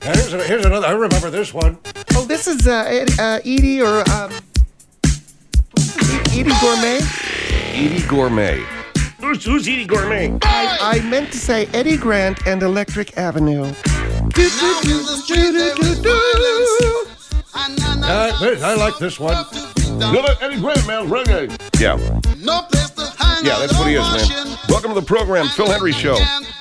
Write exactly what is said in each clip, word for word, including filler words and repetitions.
And here's, a, here's another. I remember this one. Oh, this is uh, Ed, uh, Edie or um, Edie Gourmet. Edie Gourmet. Who's, who's Edie Gourmet? I, I meant to say Eddie Grant and Electric Avenue. Uh, I like this one. Eddie Grant, man, reggae. Yeah. Yeah, that's what he is, man. Welcome to the program, Phil Hendrie Show.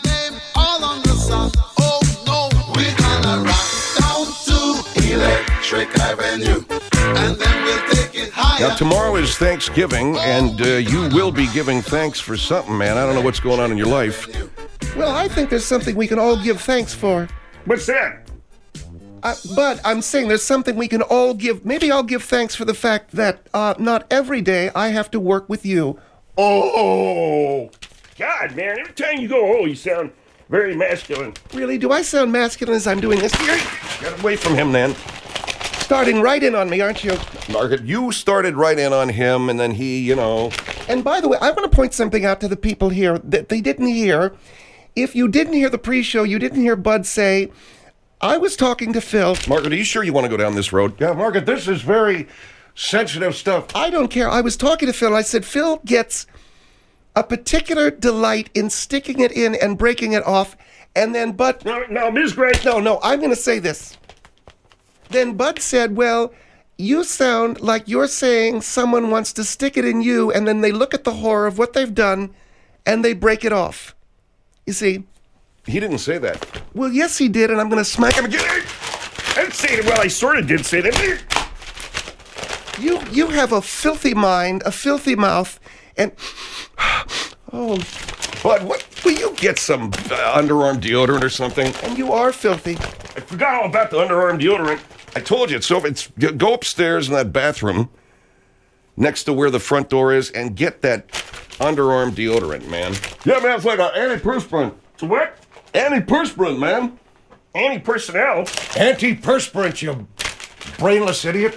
Electric Avenue, and then we'll take it higher. Now, tomorrow is Thanksgiving, and uh, you will be giving thanks for something, man. I don't know what's going on in your life. Well, I think there's something we can all give thanks for. What's that? Uh, but I'm saying there's something we can all give. Maybe I'll give thanks for the fact that uh, not every day I have to work with you. Oh, God, man. Every time you go, oh, you sound very masculine. Really? Do I sound masculine as I'm doing this? Get away from him, then. Starting right in on me, aren't you? Margaret, you started right in on him, and then he, you know... And by the way, I want to point something out to the people here that they didn't hear. If you didn't hear the pre-show, you didn't hear Bud say, I was talking to Phil. Margaret, are you sure you want to go down this road? Yeah, Margaret, this is very sensitive stuff. I don't care. I was talking to Phil, and I said, Phil gets a particular delight in sticking it in and breaking it off, and then Bud... No, no, Miz Grant. No, no, I'm going to say this. Then Bud said, well, you sound like you're saying someone wants to stick it in you, and then they look at the horror of what they've done, and they break it off. You see? He didn't say that. Well, yes, he did, and I'm going to smack him again. I didn't say it. Well, I sort of did say that. You, you have a filthy mind, a filthy mouth, and... Oh, Bud, what? Will you get some uh, underarm deodorant or something? and you are filthy. I forgot all about the underarm deodorant. I told you, it's so it's go upstairs in that bathroom next to where the front door is and get that underarm deodorant, man. Yeah, man, it's like an antiperspirant. What? Antiperspirant, man. Anti-personnel? Antiperspirant, you brainless idiot.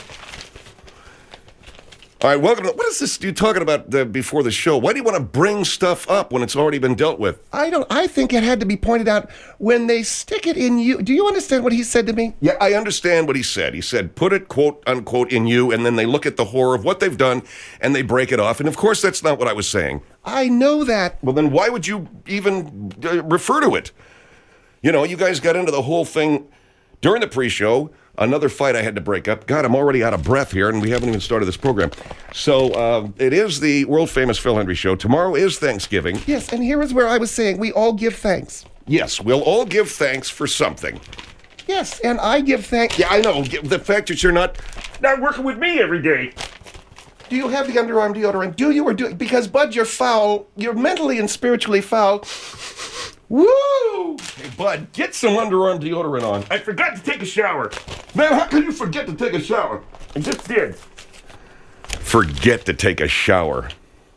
All right, welcome to... What is this you're talking about uh, before the show? Why do you want to bring stuff up when it's already been dealt with? I don't, I think it had to be pointed out when they stick it in you. Do you understand what he said to me? Yeah, I understand what he said. He said, put it, quote, unquote, in you, and then they look at the horror of what they've done, and they break it off. And, of course, that's not what I was saying. I know that. Well, then why would you even uh, refer to it? You know, you guys got into the whole thing during the pre-show. Another fight I had to break up. God, I'm already out of breath here, and we haven't even started this program. So uh, it is the world-famous Phil Hendrie Show. Tomorrow is Thanksgiving. Yes, and here is where I was saying we all give thanks. Yes, we'll all give thanks for something. Yes, and I give thanks. Yeah, I know. The fact that you're not... Not working with me every day. Do you have the underarm deodorant? Do you or do... Because, Bud, you're foul. You're mentally and spiritually foul. Woo! Hey, Bud, get some underarm deodorant on. I forgot to take a shower. Man, how can you forget to take a shower? I just did. Forget to take a shower.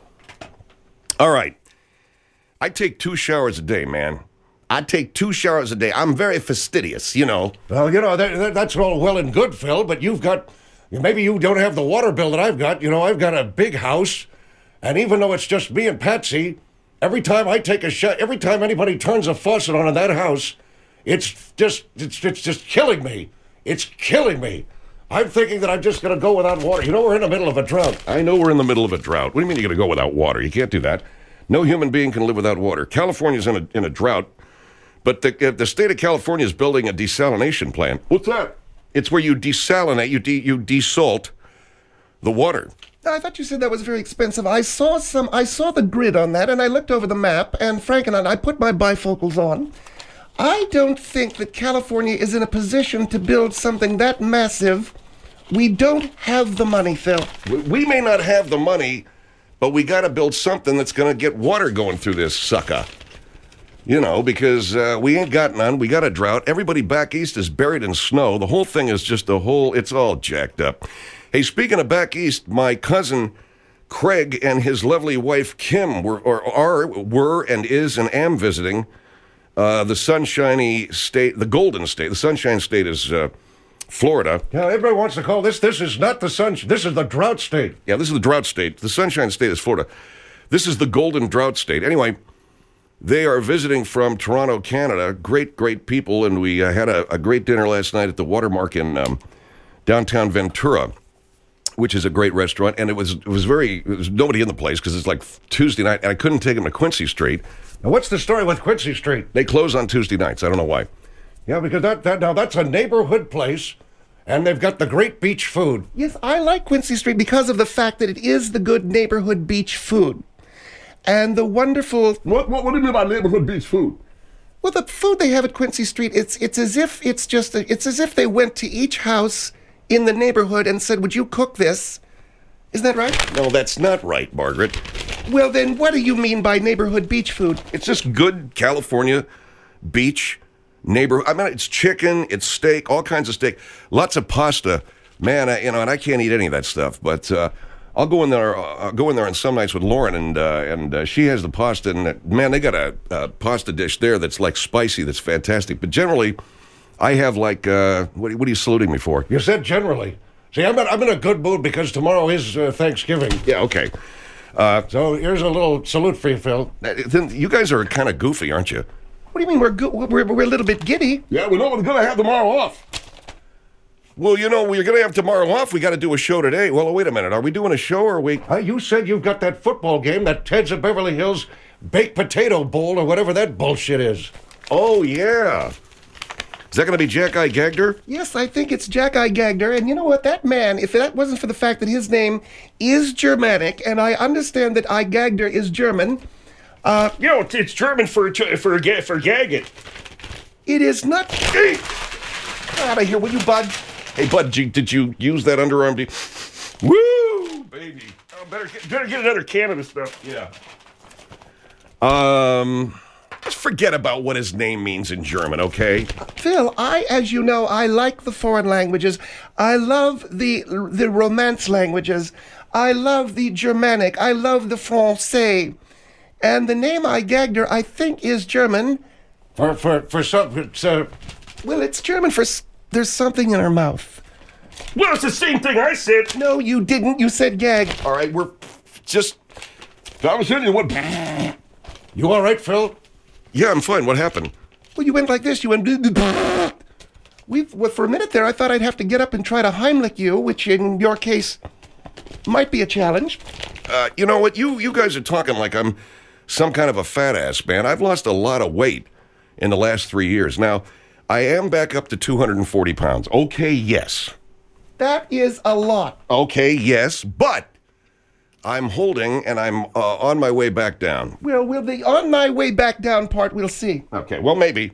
All right. I take two showers a day, man. I take two showers a day. I'm very fastidious, you know. Well, you know, that, that, that's all well and good, Phil, but you've got... Maybe you don't have the water bill that I've got. You know, I've got a big house, and even though it's just me and Patsy... Every time I take a shot, every time anybody turns a faucet on in that house, it's just, it's, it's just killing me. It's killing me. I'm thinking that I'm just going to go without water. You know, we're in the middle of a drought. I know we're in the middle of a drought. What do you mean you're going to go without water? You can't do that. No human being can live without water. California's in a, in a drought, but the, uh, the state of California is building a desalination plant. What's that? It's where you desalinate, you, de, you desalt the water. I thought you said that was very expensive. I saw some. I saw the grid on that, and I looked over the map, and Frank and I, I put my bifocals on. I don't think that California is in a position to build something that massive. We don't have the money, Phil. We, we may not have the money, but we got to build something that's going to get water going through this sucker. You know, because uh, we ain't got none. We got a drought. Everybody back east is buried in snow. The whole thing is just a whole, it's all jacked up. Hey, speaking of back east, my cousin Craig and his lovely wife Kim were, or are, were, and is, and am visiting uh, the sunshiny state, the Golden State. The Sunshine State is uh, Florida. Yeah, everybody wants to call this. This is not the sun. This is the drought state. Yeah, this is the drought state. The Sunshine State is Florida. This is the Golden Drought State. Anyway, They are visiting from Toronto, Canada. Great, great people, and we uh, had a, a great dinner last night at the Watermark in um, downtown Ventura, which is a great restaurant. And it was it was very there was nobody in the place because it's like Tuesday night, and I couldn't take them to Quincy Street. Now, what's the story with Quincy Street? They close on Tuesday nights. I don't know why. Yeah, because that, that now that's a neighborhood place, and they've got the great beach food. Yes, I like Quincy Street because of the fact that it is the good neighborhood beach food. And the wonderful... What, what, what do you mean by neighborhood beach food? Well, the food they have at Quincy Street, it's it's as if it's just a, it's as if they went to each house in the neighborhood and said, "Would you cook this?" Isn't that right? No, that's not right, Margaret. Well, then what do you mean by neighborhood beach food? It's just good California beach neighborhood. I mean, it's chicken, it's steak, all kinds of steak, lots of pasta. Man, I, you know, and I can't eat any of that stuff, but uh, I'll go in there. Uh, I'll go in there on some nights with Lauren, and uh, and uh, she has the pasta. And uh, man, they got a, a pasta dish there that's like spicy, that's fantastic. But generally, I have like uh, what, what are you saluting me for? You said generally. See, I'm in, I'm in a good mood because tomorrow is uh, Thanksgiving. Yeah, okay. Uh, So here's a little salute for you, Phil. then you guys are kind of goofy, aren't you? What do you mean we're go- we're we're a little bit giddy? Yeah, we know we're going to have tomorrow off. Well, you know, we're going to have tomorrow off. We got to do a show today. Well, wait a minute. Are we doing a show or are we? Uh, you said you've got that football game, that Ted's of Beverly Hills baked potato bowl or whatever that bullshit is. Oh, yeah. Is that going to be Jack-Eye Gagder? Yes, I think it's Jack-Eye Gagder, and you know what? That man, if that wasn't for the fact that his name is Germanic, and I understand that I Gagder is German, uh, You know, it's, it's German for for ga- for gagging. it is not. Hey, Get out of here, will you, bud? hey Bud, did you, did you use that underarm? De- Woo, baby. Oh, better get, better get another can of this stuff. Yeah. Um, just forget about what his name means in German, okay? Phil, I, as you know, I like the foreign languages. I love the the Romance languages. I love the Germanic. I love the Francais. And the name I Gagder, I think, is German. For for for some, it's, uh, Well, it's German for s- there's something in her mouth. Well, it's the same thing I said. No, you didn't. You said gag. All right, we're just... I was hitting you. What? you all right, Phil? Yeah, I'm fine. What happened? Well, you went like this. You went. We've, well, for a minute there, I thought I'd have to get up and try to Heimlich you, which in your case might be a challenge. Uh, you know what? You, you guys are talking like I'm some kind of a fat ass, man. I've lost a lot of weight in the last three years. Now, I am back up to two hundred forty pounds. Okay, yes. That is a lot. Okay, yes, but I'm holding and I'm uh, on my way back down. Well, we'll be on my way back down part. We'll see. Okay, well, maybe.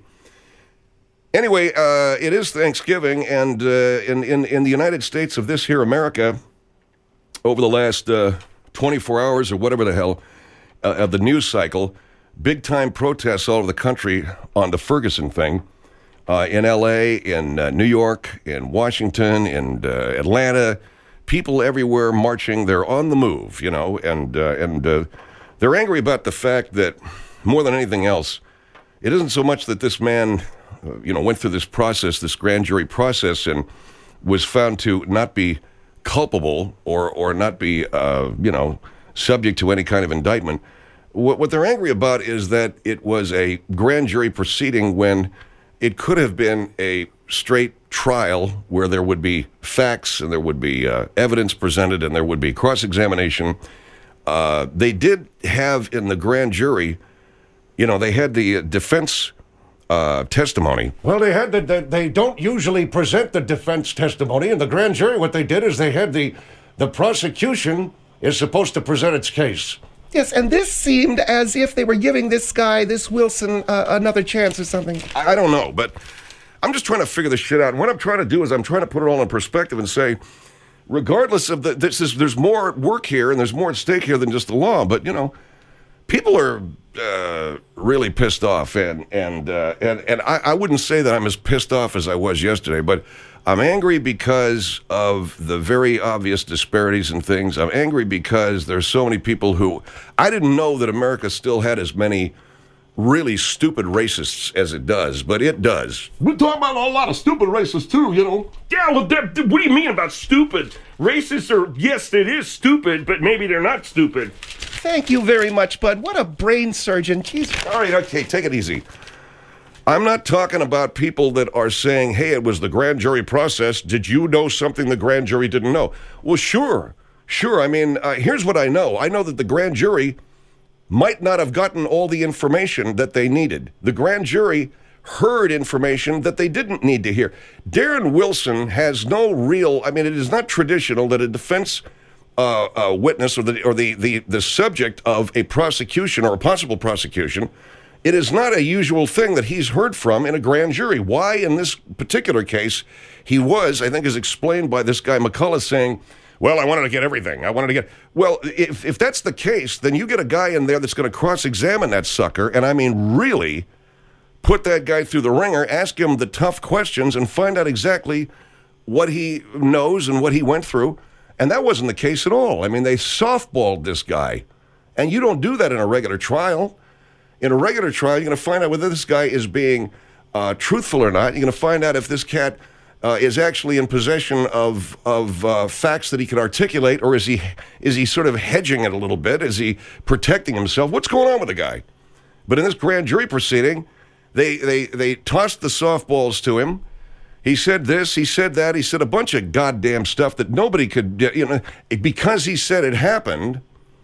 Anyway, uh, it is Thanksgiving, and uh, in, in, in the United States of this here America, over the last uh, twenty-four hours or whatever the hell uh, of the news cycle, big-time protests all over the country on the Ferguson thing. Uh, in L A, in uh, New York, in Washington, in uh, Atlanta, people everywhere marching. They're on the move, you know, and uh, and uh, they're angry about the fact that, more than anything else, it isn't so much that this man, uh, you know, went through this process, this grand jury process, and was found to not be culpable or or not be, uh, you know, subject to any kind of indictment. What, what they're angry about is that it was a grand jury proceeding when it could have been a straight trial where there would be facts and there would be uh, evidence presented and there would be cross-examination. Uh, they did have in the grand jury, you know, they had the defense uh, testimony. Well, they had the, the they don't usually present the defense testimony in the grand jury. What they did is they had the the prosecution is supposed to present its case. Yes, and this seemed as if they were giving this guy, this Wilson, uh, another chance or something. I, I don't know, but I'm just trying to figure this shit out. And what I'm trying to do is I'm trying to put it all in perspective and say, regardless of the, this is, there's more work here and there's more at stake here than just the law. But, you know, people are uh, really pissed off. And, and, uh, and, and I, I wouldn't say that I'm as pissed off as I was yesterday, but I'm angry because of the very obvious disparities in things. I'm angry because there's so many people who, I didn't know that America still had as many really stupid racists as it does, but it does. We're talking about a lot of stupid racists too, you know. Yeah, well, that, what do you mean about stupid? Racists are, yes, it is stupid, but maybe they're not stupid. Thank you very much, Bud. What a brain surgeon. Jeez. All right, okay, take it easy. I'm not talking about people that are saying, hey, it was the grand jury process. Did you know something the grand jury didn't know? Well, sure, sure. I mean, uh, here's what I know. I know that the grand jury might not have gotten all the information that they needed. The grand jury heard information that they didn't need to hear. Darren Wilson has no real, I mean, it is not traditional that a defense uh, uh, witness or, the, or the, the, the subject of a prosecution or a possible prosecution, it is not a usual thing that he's heard from in a grand jury. Why in this particular case he was, I think is explained by this guy McCullough saying, well, I wanted to get everything. I wanted to get... Well, if, if that's the case, then you get a guy in there that's going to cross-examine that sucker, and I mean really put that guy through the ringer, ask him the tough questions, and find out exactly what he knows and what he went through. And that wasn't the case at all. I mean, they softballed this guy. And you don't do that in a regular trial. In a regular trial, you're going to find out whether this guy is being uh, truthful or not. You're going to find out if this cat... Uh, is actually in possession of of uh, facts that he can articulate, or is he is he sort of hedging it a little bit? Is he protecting himself? What's going on with the guy? But in this grand jury proceeding, they they they tossed the softballs to him. He said this, he said that, he said a bunch of goddamn stuff that nobody could, you know, because he said it happened,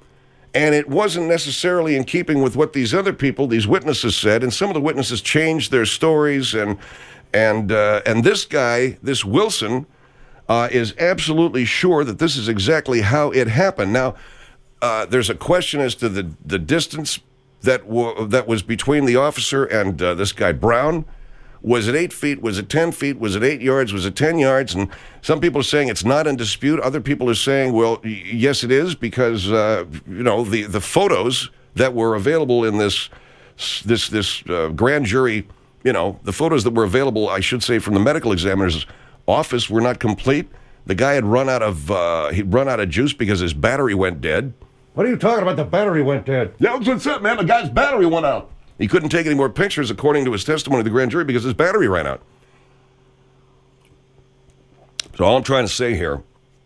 and it wasn't necessarily in keeping with what these other people, these witnesses said, and some of the witnesses changed their stories and. And uh, and this guy, this Wilson, uh, is absolutely sure that this is exactly how it happened. Now, uh, there's a question as to the, the distance that w- that was between the officer and uh, this guy Brown. Was it eight feet? Was it ten feet? Was it eight yards? Was it ten yards? And some people are saying it's not in dispute. Other people are saying, well, y- yes, it is, because uh, you know the the photos that were available in this this this uh, grand jury. You know, the photos that were available, I should say, from the medical examiner's office were not complete. The guy had run out of uh, he'd run out of juice because his battery went dead. What are you talking about? The battery went dead. Yeah, that's what's up, man. The guy's battery went out. He couldn't take any more pictures, according to his testimony to the grand jury, because his battery ran out. So all I'm trying to say here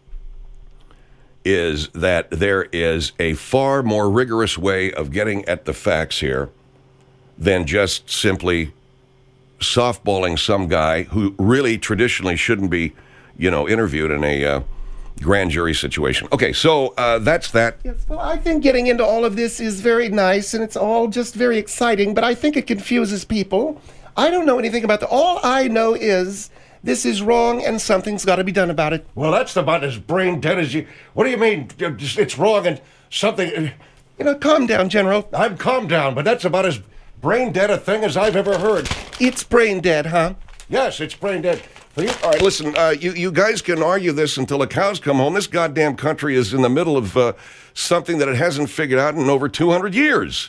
is that there is a far more rigorous way of getting at the facts here than just simply softballing some guy who really traditionally shouldn't be, you know, interviewed in a uh, grand jury situation. Okay, so uh, that's that. Yes, well, I think getting into all of this is very nice, and it's all just very exciting, but I think it confuses people. I don't know anything about that. All I know is this is wrong, and something's got to be done about it. Well, that's about as brain dead as you... What do you mean it's wrong and something... You know, calm down, General. I'm calmed down, but that's about as brain dead a thing as I've ever heard. It's brain dead, huh? Yes, it's brain dead. All right, listen, uh, you, you guys can argue this until the cows come home. This goddamn country is in the middle of uh, something that it hasn't figured out in over two hundred years.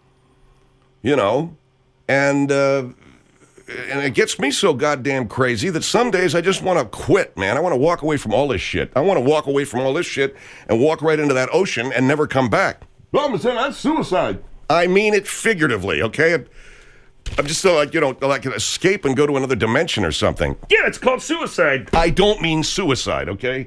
You know? And, uh, and it gets me so goddamn crazy that some days I just want to quit, man. I want to walk away from all this shit. I want to walk away from all this shit and walk right into that ocean and never come back. Well, I'm saying that's suicide. I mean it figuratively, okay? I'm just so like, you know, like escape and go to another dimension or something. Yeah, it's called suicide. I don't mean suicide, okay?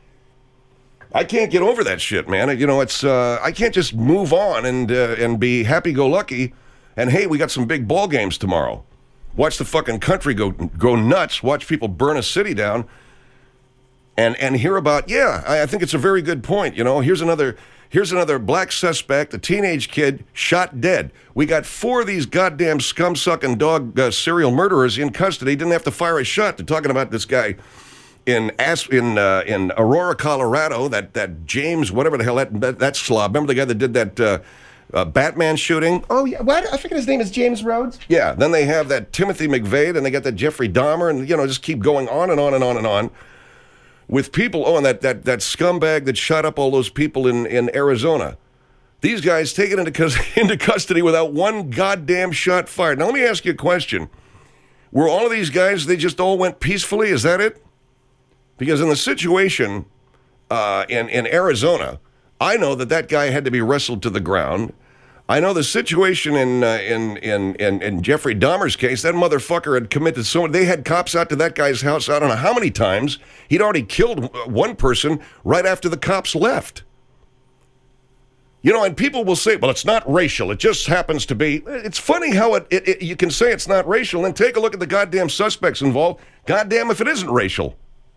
I can't get over that shit, man. You know, it's uh, I can't just move on and uh, and be happy-go-lucky. And hey, we got some big ball games tomorrow. Watch the fucking country go go nuts. Watch people burn a city down. And and hear about yeah, I, I think it's a very good point. You know, here's another. Here's another black suspect, a teenage kid, shot dead. We got four of these goddamn scum-sucking dog uh, serial murderers in custody. Didn't have to fire a shot. They're talking about this guy in As- in uh, in Aurora, Colorado. That that James, whatever the hell that that, that slob. Remember the guy that did that uh, uh, Batman shooting? Oh yeah, what? I forget his name is James Rhodes. Yeah. Then they have that Timothy McVeigh, and they got that Jeffrey Dahmer, and you know just keep going on and on and on and on. With people, oh, and that, that, that scumbag that shot up all those people in, in Arizona. These guys taken into, cus- into custody without one goddamn shot fired. Now, let me ask you a question. Were all of these guys, they just all went peacefully? Is that it? Because in the situation uh, in, in Arizona, I know that that guy had to be wrestled to the ground. I know the situation in, uh, in in in in Jeffrey Dahmer's case. That motherfucker had committed so they had cops out to that guy's house. I don't know how many times. He'd already killed one person right after the cops left. You know, and people will say, "Well, it's not racial. It just happens to be." It's funny how it, it, it you can say it's not racial, and take a look at the goddamn suspects involved. Goddamn if it isn't racial.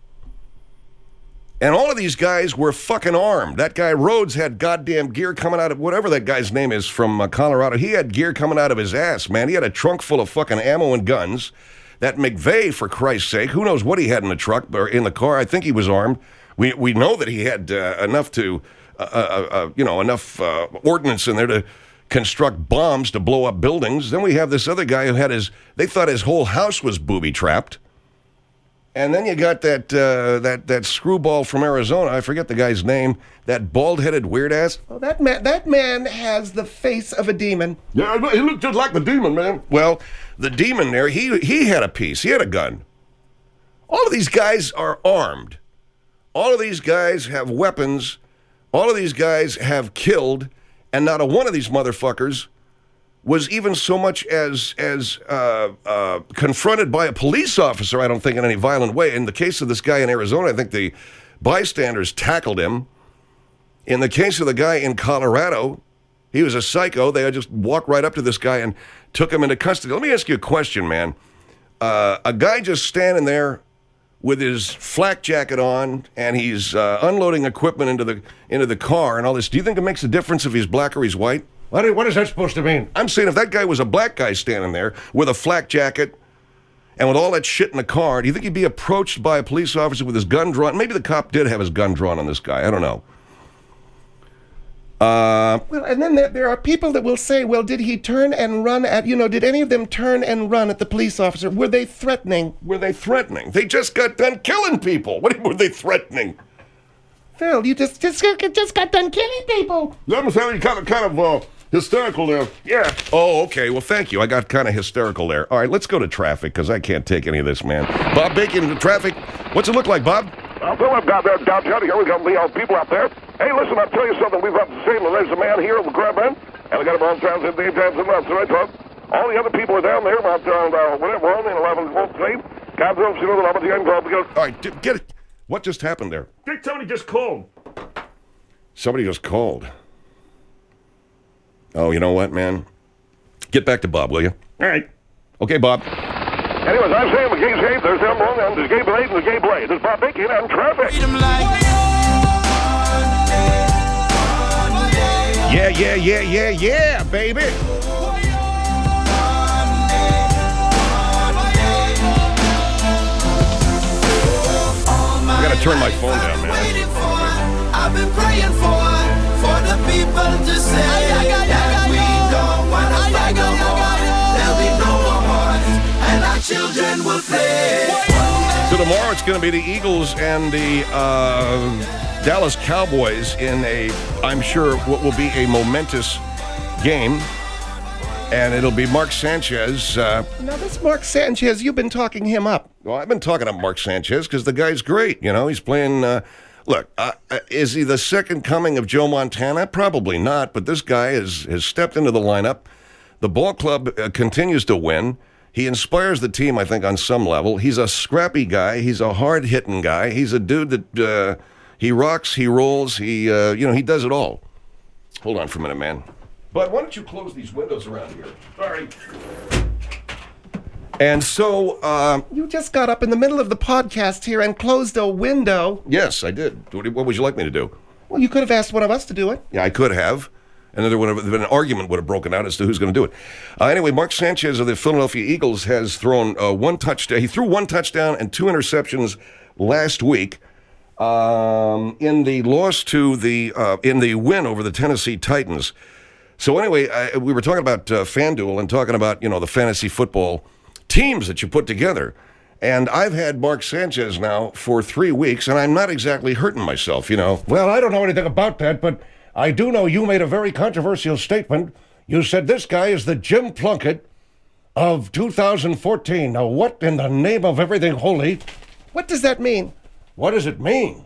And all of these guys were fucking armed. That guy Rhodes had goddamn gear coming out of, whatever that guy's name is from uh, Colorado. He had gear coming out of his ass, man. He had a trunk full of fucking ammo and guns. That McVeigh, for Christ's sake, who knows what he had in the truck or in the car. I think he was armed. We we know that he had uh, enough to, uh, uh, uh, you know, enough uh, ordnance in there to construct bombs to blow up buildings. Then we have this other guy who had his, they thought his whole house was booby-trapped. And then you got that uh, that that screwball from Arizona. I forget the guy's name. That bald-headed weird ass. Oh, that man, that man has the face of a demon. Yeah, he looked just like the demon, man. Well, the demon there, he he had a piece. He had a gun. All of these guys are armed. All of these guys have weapons. All of these guys have killed, and not a one of these motherfuckers was even so much as as uh, uh, confronted by a police officer, I don't think, in any violent way. In the case of this guy in Arizona, I think the bystanders tackled him. In the case of the guy in Colorado, he was a psycho. They just walked right up to this guy and took him into custody. Let me ask you a question, man. Uh, a guy just standing there with his flak jacket on, and he's uh, unloading equipment into the into the car and all this. Do you think it makes a difference if he's black or he's white? What, what is that supposed to mean? I'm saying if that guy was a black guy standing there with a flak jacket and with all that shit in the car, do you think he'd be approached by a police officer with his gun drawn? Maybe the cop did have his gun drawn on this guy. I don't know. Uh, Well, and then there, there are people that will say, well, did he turn and run at, you know, did any of them turn and run at the police officer? Were they threatening? were they threatening? They just got done killing people. What were they threatening? Phil, you just, just, just got done killing people. That was how he kind of, kind of uh, hysterical there. Yeah. Oh, okay. Well, thank you. I got kind of hysterical there. All right, let's go to traffic because I can't take any of this, man. Bob Bacon, the traffic. What's it look like, Bob? Uh, Phil, I've got there downtown. Here we got the uh, people out there. Hey, listen, I'll tell you something. We've got the same. There's a man here on the grab end, and we got him on transit, daytimes and months, right, Bob? All the other people are down there about around, uh, whatever, on the eleven, twelve, same. God knows, you know, the number, the end club. All right, d- get it. What just happened there? I think somebody just called. Somebody just called. Oh, you know what, man? Get back to Bob, will you? All right. Okay, Bob. Anyways, I'm saying the gay's gay. There's them one, and there's gay blade and the gay blade. There's Bob Bacon and traffic. Yeah, yeah, yeah, yeah, yeah, baby. I gotta turn my phone down, man. I've been praying for, for the people to say that we don't want to fight no more. There'll be no more wars, and our children will play. So tomorrow it's going to be the Eagles and the uh, Dallas Cowboys in a, I'm sure, what will be a momentous game. And it'll be Mark Sanchez. Uh, Now, this Mark Sanchez, you've been talking him up. well, I've been talking about Mark Sanchez because the guy's great. You know, he's playing. Uh, look, uh, uh, is he the second coming of Joe Montana? Probably not. But this guy has, has stepped into the lineup. The ball club uh, continues to win. He inspires the team, I think, on some level. He's a scrappy guy. He's a hard-hitting guy. He's a dude that uh, he rocks, he rolls, he uh, you know, he does it all. Hold on for a minute, man. But why don't you close these windows around here? Sorry. And so, uh, You just got up in the middle of the podcast here and closed a window. yes, I did. What what would you like me to do? Well, you could have asked one of us to do it. Yeah, I could have. And then there would have been an argument would have broken out as to who's going to do it. Uh, anyway, Mark Sanchez of the Philadelphia Eagles has thrown uh, one touchdown. He threw one touchdown and two interceptions last week um, in the loss to the uh, in the win over the Tennessee Titans. So anyway, I, we were talking about uh, FanDuel and talking about, you know, the fantasy football teams that you put together. And I've had Mark Sanchez now for three weeks, and I'm not exactly hurting myself, you know. Well, I don't know anything about that, but I do know you made a very controversial statement. You said this guy is the Jim Plunkett of two thousand fourteen. Now, what in the name of everything holy, What does that mean? what does it mean?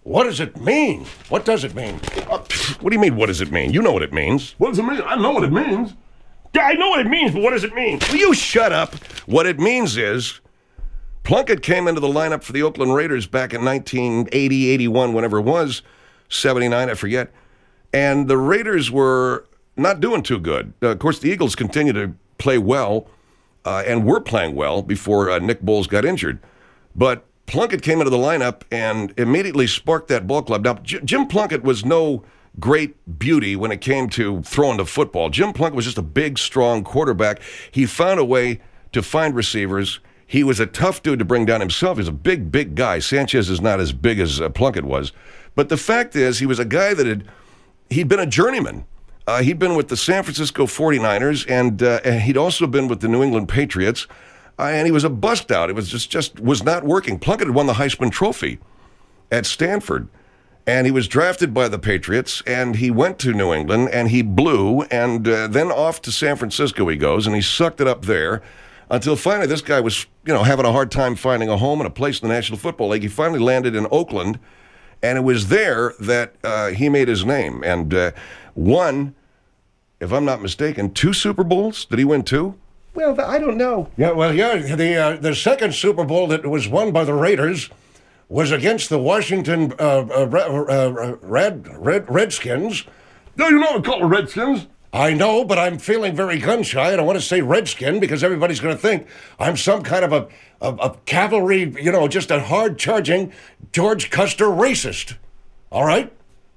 What does it mean? What does it mean? Uh, what do you mean, what does it mean? You know what it means. What does it mean? I know what it means. Yeah, I know what it means, but what does it mean? Will you shut up? What it means is Plunkett came into the lineup for the Oakland Raiders back in nineteen eighty, eighty-one, whenever it was, seventy-nine, I forget. And the Raiders were not doing too good. Uh, of course, the Eagles continued to play well uh, and were playing well before uh, Nick Bowles got injured. But Plunkett came into the lineup and immediately sparked that ball club. Now, J- Jim Plunkett was no great beauty when it came to throwing the football. Jim Plunkett was just a big, strong quarterback. He found a way to find receivers. He was a tough dude to bring down himself. He's a big, big guy. Sanchez is not as big as uh, Plunkett was. But the fact is, he was a guy that had, he'd been a journeyman. Uh, he'd been with the San Francisco forty-niners, and, uh, and he'd also been with the New England Patriots. Uh, and he was a bust out. It was just, just was not working. Plunkett had won the Heisman Trophy at Stanford. And he was drafted by the Patriots, and he went to New England, and he blew, and uh, then off to San Francisco he goes, and he sucked it up there until finally this guy was, you know, having a hard time finding a home and a place in the National Football League. He finally landed in Oakland, and it was there that uh, he made his name, and uh, won, if I'm not mistaken, two Super Bowls. Did he win two? Well, I don't know. Yeah, well, yeah, the uh, the second Super Bowl that was won by the Raiders was against the Washington uh, uh, uh, Red, Red Redskins. No, you know we call the Redskins. I know, but I'm feeling very gun-shy. I don't want to say Redskin because everybody's going to think I'm some kind of a, a, a cavalry, you know, just a hard-charging George Custer racist. All right?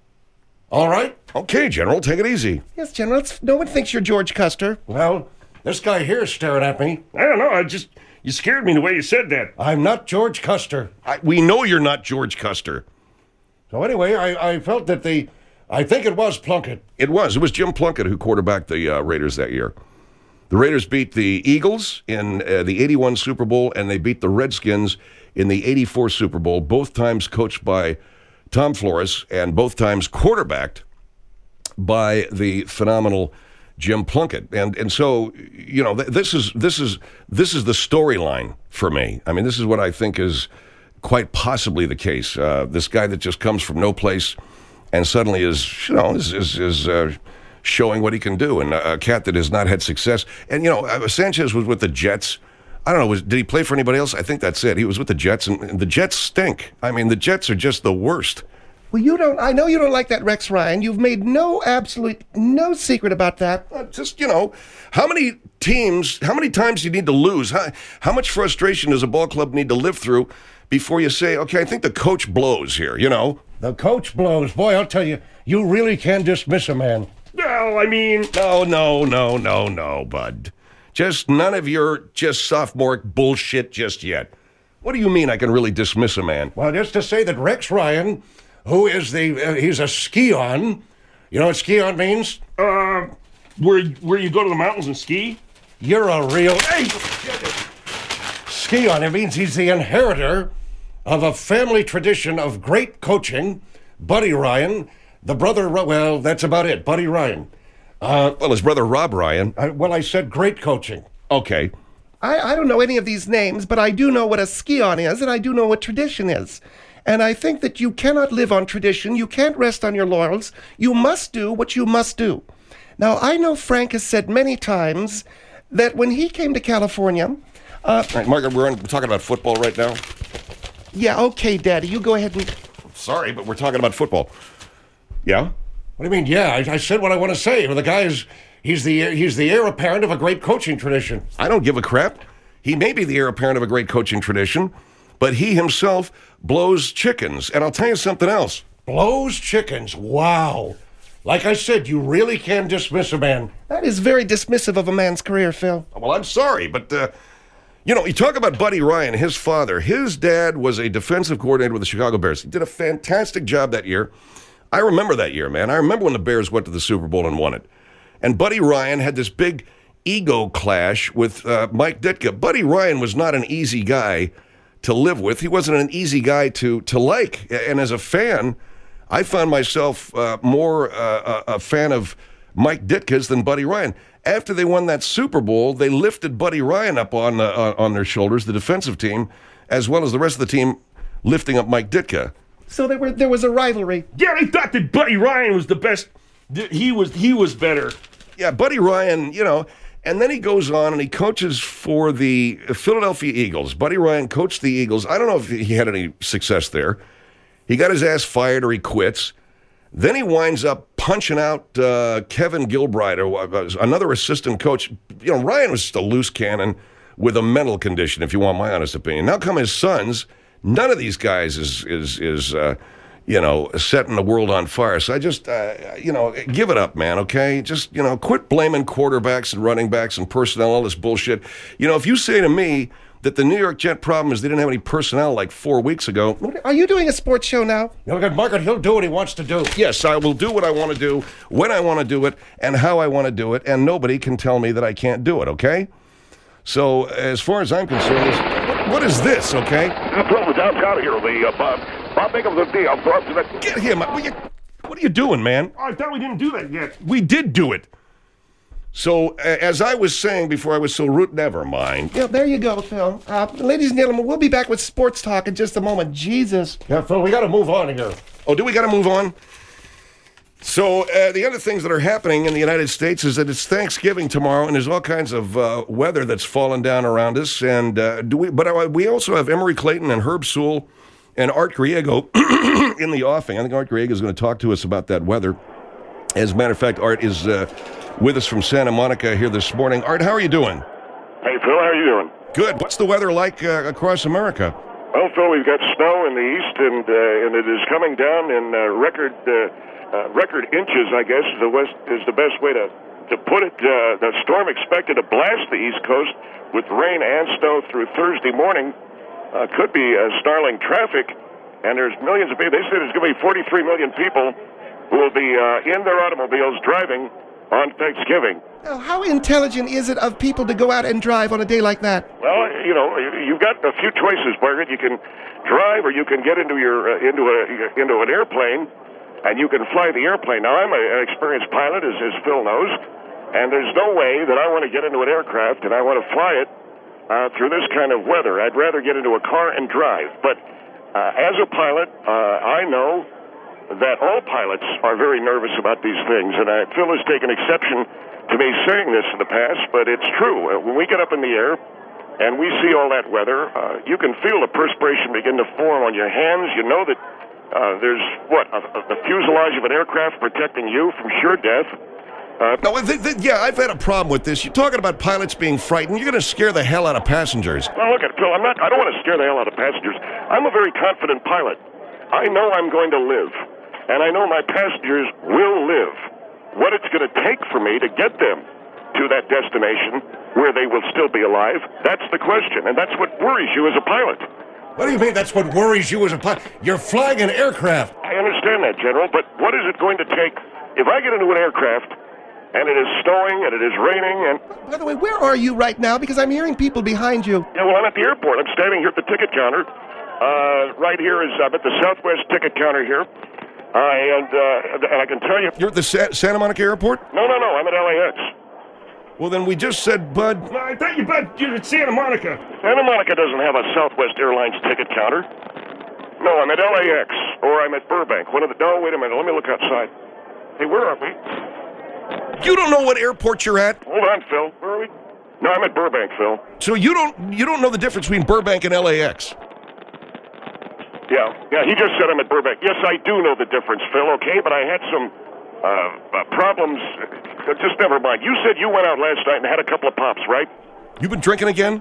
All right? Okay, General, take it easy. Yes, General. It's, no one thinks you're George Custer. Well, this guy here is staring at me. I don't know. I just, you scared me the way you said that. I'm not George Custer. I, we know you're not George Custer. So anyway, I, I felt that the, I think it was Plunkett. It was. It was Jim Plunkett who quarterbacked the uh, Raiders that year. The Raiders beat the Eagles in uh, the eighty-one Super Bowl, and they beat the Redskins in the eighty-four Super Bowl, both times coached by Tom Flores and both times quarterbacked by the phenomenal Jim Plunkett. And and so, you know, th- this is this is this is the storyline for me. I mean, this is what I think is quite possibly the case. Uh, this guy that just comes from no place and suddenly is, you know, is is, is uh, showing what he can do, and a, a cat that has not had success. And, you know, uh, Sanchez was with the Jets. I don't know, was, did he play for anybody else? I think that's it. He was with the Jets, and, and the Jets stink. I mean, the Jets are just the worst. Well, you don't, I know you don't like that Rex Ryan. You've made no absolute, no secret about that. Uh, just, you know, how many teams, how many times do you need to lose? How, how much frustration does a ball club need to live through before you say, okay, I think the coach blows here, you know? The coach blows. Boy, I'll tell you, you really can dismiss a man. Well, I mean... No, no, no, no, no, bud. Just none of your just sophomoric bullshit just yet. What do you mean I can really dismiss a man? Well, just to say that Rex Ryan, who is the, uh, he's a ski-on. You know what ski-on means? Uh, where, where you go to the mountains and ski? You're a real... Hey! Ski-on, it means he's the inheritor of a family tradition of great coaching. Buddy Ryan, the brother, well, that's about it, Buddy Ryan. Uh, well, his brother Rob Ryan. I, well, I said great coaching. Okay. I, I don't know any of these names, but I do know what a ski-on is, and I do know what tradition is. And I think that you cannot live on tradition. You can't rest on your laurels. You must do what you must do. Now, I know Frank has said many times that when he came to California... Uh, All right, Margaret, we're, on, we're talking about football right now. Yeah, okay, Daddy, you go ahead and... Sorry, but we're talking about football. Yeah? What do you mean, yeah? I, I said what I want to say. Well, the guy is, he's the, he's the heir apparent of a great coaching tradition. I don't give a crap. He may be the heir apparent of a great coaching tradition, but he himself blows chickens. And I'll tell you something else. Blows chickens. Wow. Like I said, you really can dismiss a man. That is very dismissive of a man's career, Phil. Well, I'm sorry, but, uh, you know, you talk about Buddy Ryan, his father. His dad was a defensive coordinator with the Chicago Bears. He did a fantastic job that year. I remember that year, man. I remember when the Bears went to the Super Bowl and won it. And Buddy Ryan had this big ego clash with uh, Mike Ditka. Buddy Ryan was not an easy guy to live with. He wasn't an easy guy to, to like. And as a fan, I found myself uh, more uh, a fan of Mike Ditka's than Buddy Ryan. After they won that Super Bowl, they lifted Buddy Ryan up on uh, on their shoulders, the defensive team, as well as the rest of the team lifting up Mike Ditka. So there were there was a rivalry. Yeah, they thought that Buddy Ryan was the best. th- He was he was better. Yeah, Buddy Ryan, you know, and then he goes on and he coaches for the Philadelphia Eagles. Buddy Ryan coached the Eagles. I don't know if he had any success there. He got his ass fired or he quits. Then he winds up punching out uh, Kevin Gilbride, or uh, another assistant coach. You know, Ryan was just a loose cannon with a mental condition, if you want my honest opinion. Now come his sons. None of these guys is, is, is uh, you know, setting the world on fire. So I just, uh, you know, give it up, man, okay? Just, you know, quit blaming quarterbacks and running backs and personnel, all this bullshit. You know, if you say to me that the New York Jet problem is they didn't have any personnel like four weeks ago. What- Are you doing a sports show now? You look at Margaret, he'll do what he wants to do. Yes, I will do what I want to do, when I want to do it, and how I want to do it, and nobody can tell me that I can't do it, okay? So, as far as I'm concerned, is, what, what is this, okay? Phil, the downtown here, the uh, Bob. Bob, think of the deal. Get him. What are you, what are you doing, man? Oh, I thought we didn't do that yet. We did do it. So, uh, as I was saying before I was so rude, never mind. Yeah, there you go, Phil. Uh, ladies and gentlemen, we'll be back with sports talk in just a moment. Jesus. Yeah, Phil, we got to move on here. Oh, do we got to move on? So, uh, the other things that are happening in the United States is that it's Thanksgiving tomorrow, and there's all kinds of uh, weather that's fallen down around us. And uh, do we? But uh, we also have Emery Clayton and Herb Sewell and Art Griego in the offing. I think Art Griego is going to talk to us about that weather. As a matter of fact, Art is uh, with us from Santa Monica here this morning. Art, how are you doing? Hey, Phil, how are you doing? Good. What's the weather like uh, across America? Well, Phil, we've got snow in the east, and uh, and it is coming down in uh, record uh, uh, record inches. I guess is the west is the best way to to put it. Uh, the storm expected to blast the East Coast with rain and snow through Thursday morning. Uh, could be uh, snarling traffic, and there's millions of people. They say there's going to be forty-three million people who will be uh, in their automobiles driving on Thanksgiving. Now, how intelligent is it of people to go out and drive on a day like that? Well, you know, you've got a few choices, Margaret. You can drive, or you can get into your uh, into a into an airplane, and you can fly the airplane. Now, I'm a, an experienced pilot, as, as Phil knows, and there's no way that I want to get into an aircraft and I want to fly it uh, through this kind of weather. I'd rather get into a car and drive. But uh, as a pilot, uh, I know that all pilots are very nervous about these things, and I, Phil has taken exception to me saying this in the past, but it's true. Uh, when we get up in the air and we see all that weather, uh, you can feel the perspiration begin to form on your hands. You know that uh, there's, what, a, a, the fuselage of an aircraft protecting you from sure death. Uh, No, th- th- yeah, I've had a problem with this. You're talking about pilots being frightened. You're going to scare the hell out of passengers. Well, look at Phil. I'm not. I don't want to scare the hell out of passengers. I'm a very confident pilot. I know I'm going to live, and I know my passengers will live. What it's going to take for me to get them to that destination where they will still be alive, that's the question, and that's what worries you as a pilot. What do you mean that's what worries you as a pilot? You're flying an aircraft. I understand that, General, but what is it going to take if I get into an aircraft and it is snowing and it is raining and... By the way, where are you right now? Because I'm hearing people behind you. Yeah, well, I'm at the airport. I'm standing here at the ticket counter. Uh, right here is, I'm at the Southwest ticket counter here. Uh, and, uh, and I can tell you... You're at the Sa- Santa Monica airport? No, no, no, I'm at L A X. Well, then we just said, Bud. No, I thought you bet you're at Santa Monica. Santa Monica doesn't have a Southwest Airlines ticket counter. No, I'm at L A X, or I'm at Burbank. One of the... No, wait a minute. Let me look outside. Hey, where are we? You don't know what airport you're at? Hold on, Phil. Where are we? No, I'm at Burbank, Phil. So you don't you don't know the difference between Burbank and L A X? Yeah, yeah, he just said I'm at Burbank. Yes, I do know the difference, Phil, okay? But I had some uh, uh, problems. Uh, just never mind. You said you went out last night and had a couple of pops, right? You've been drinking again?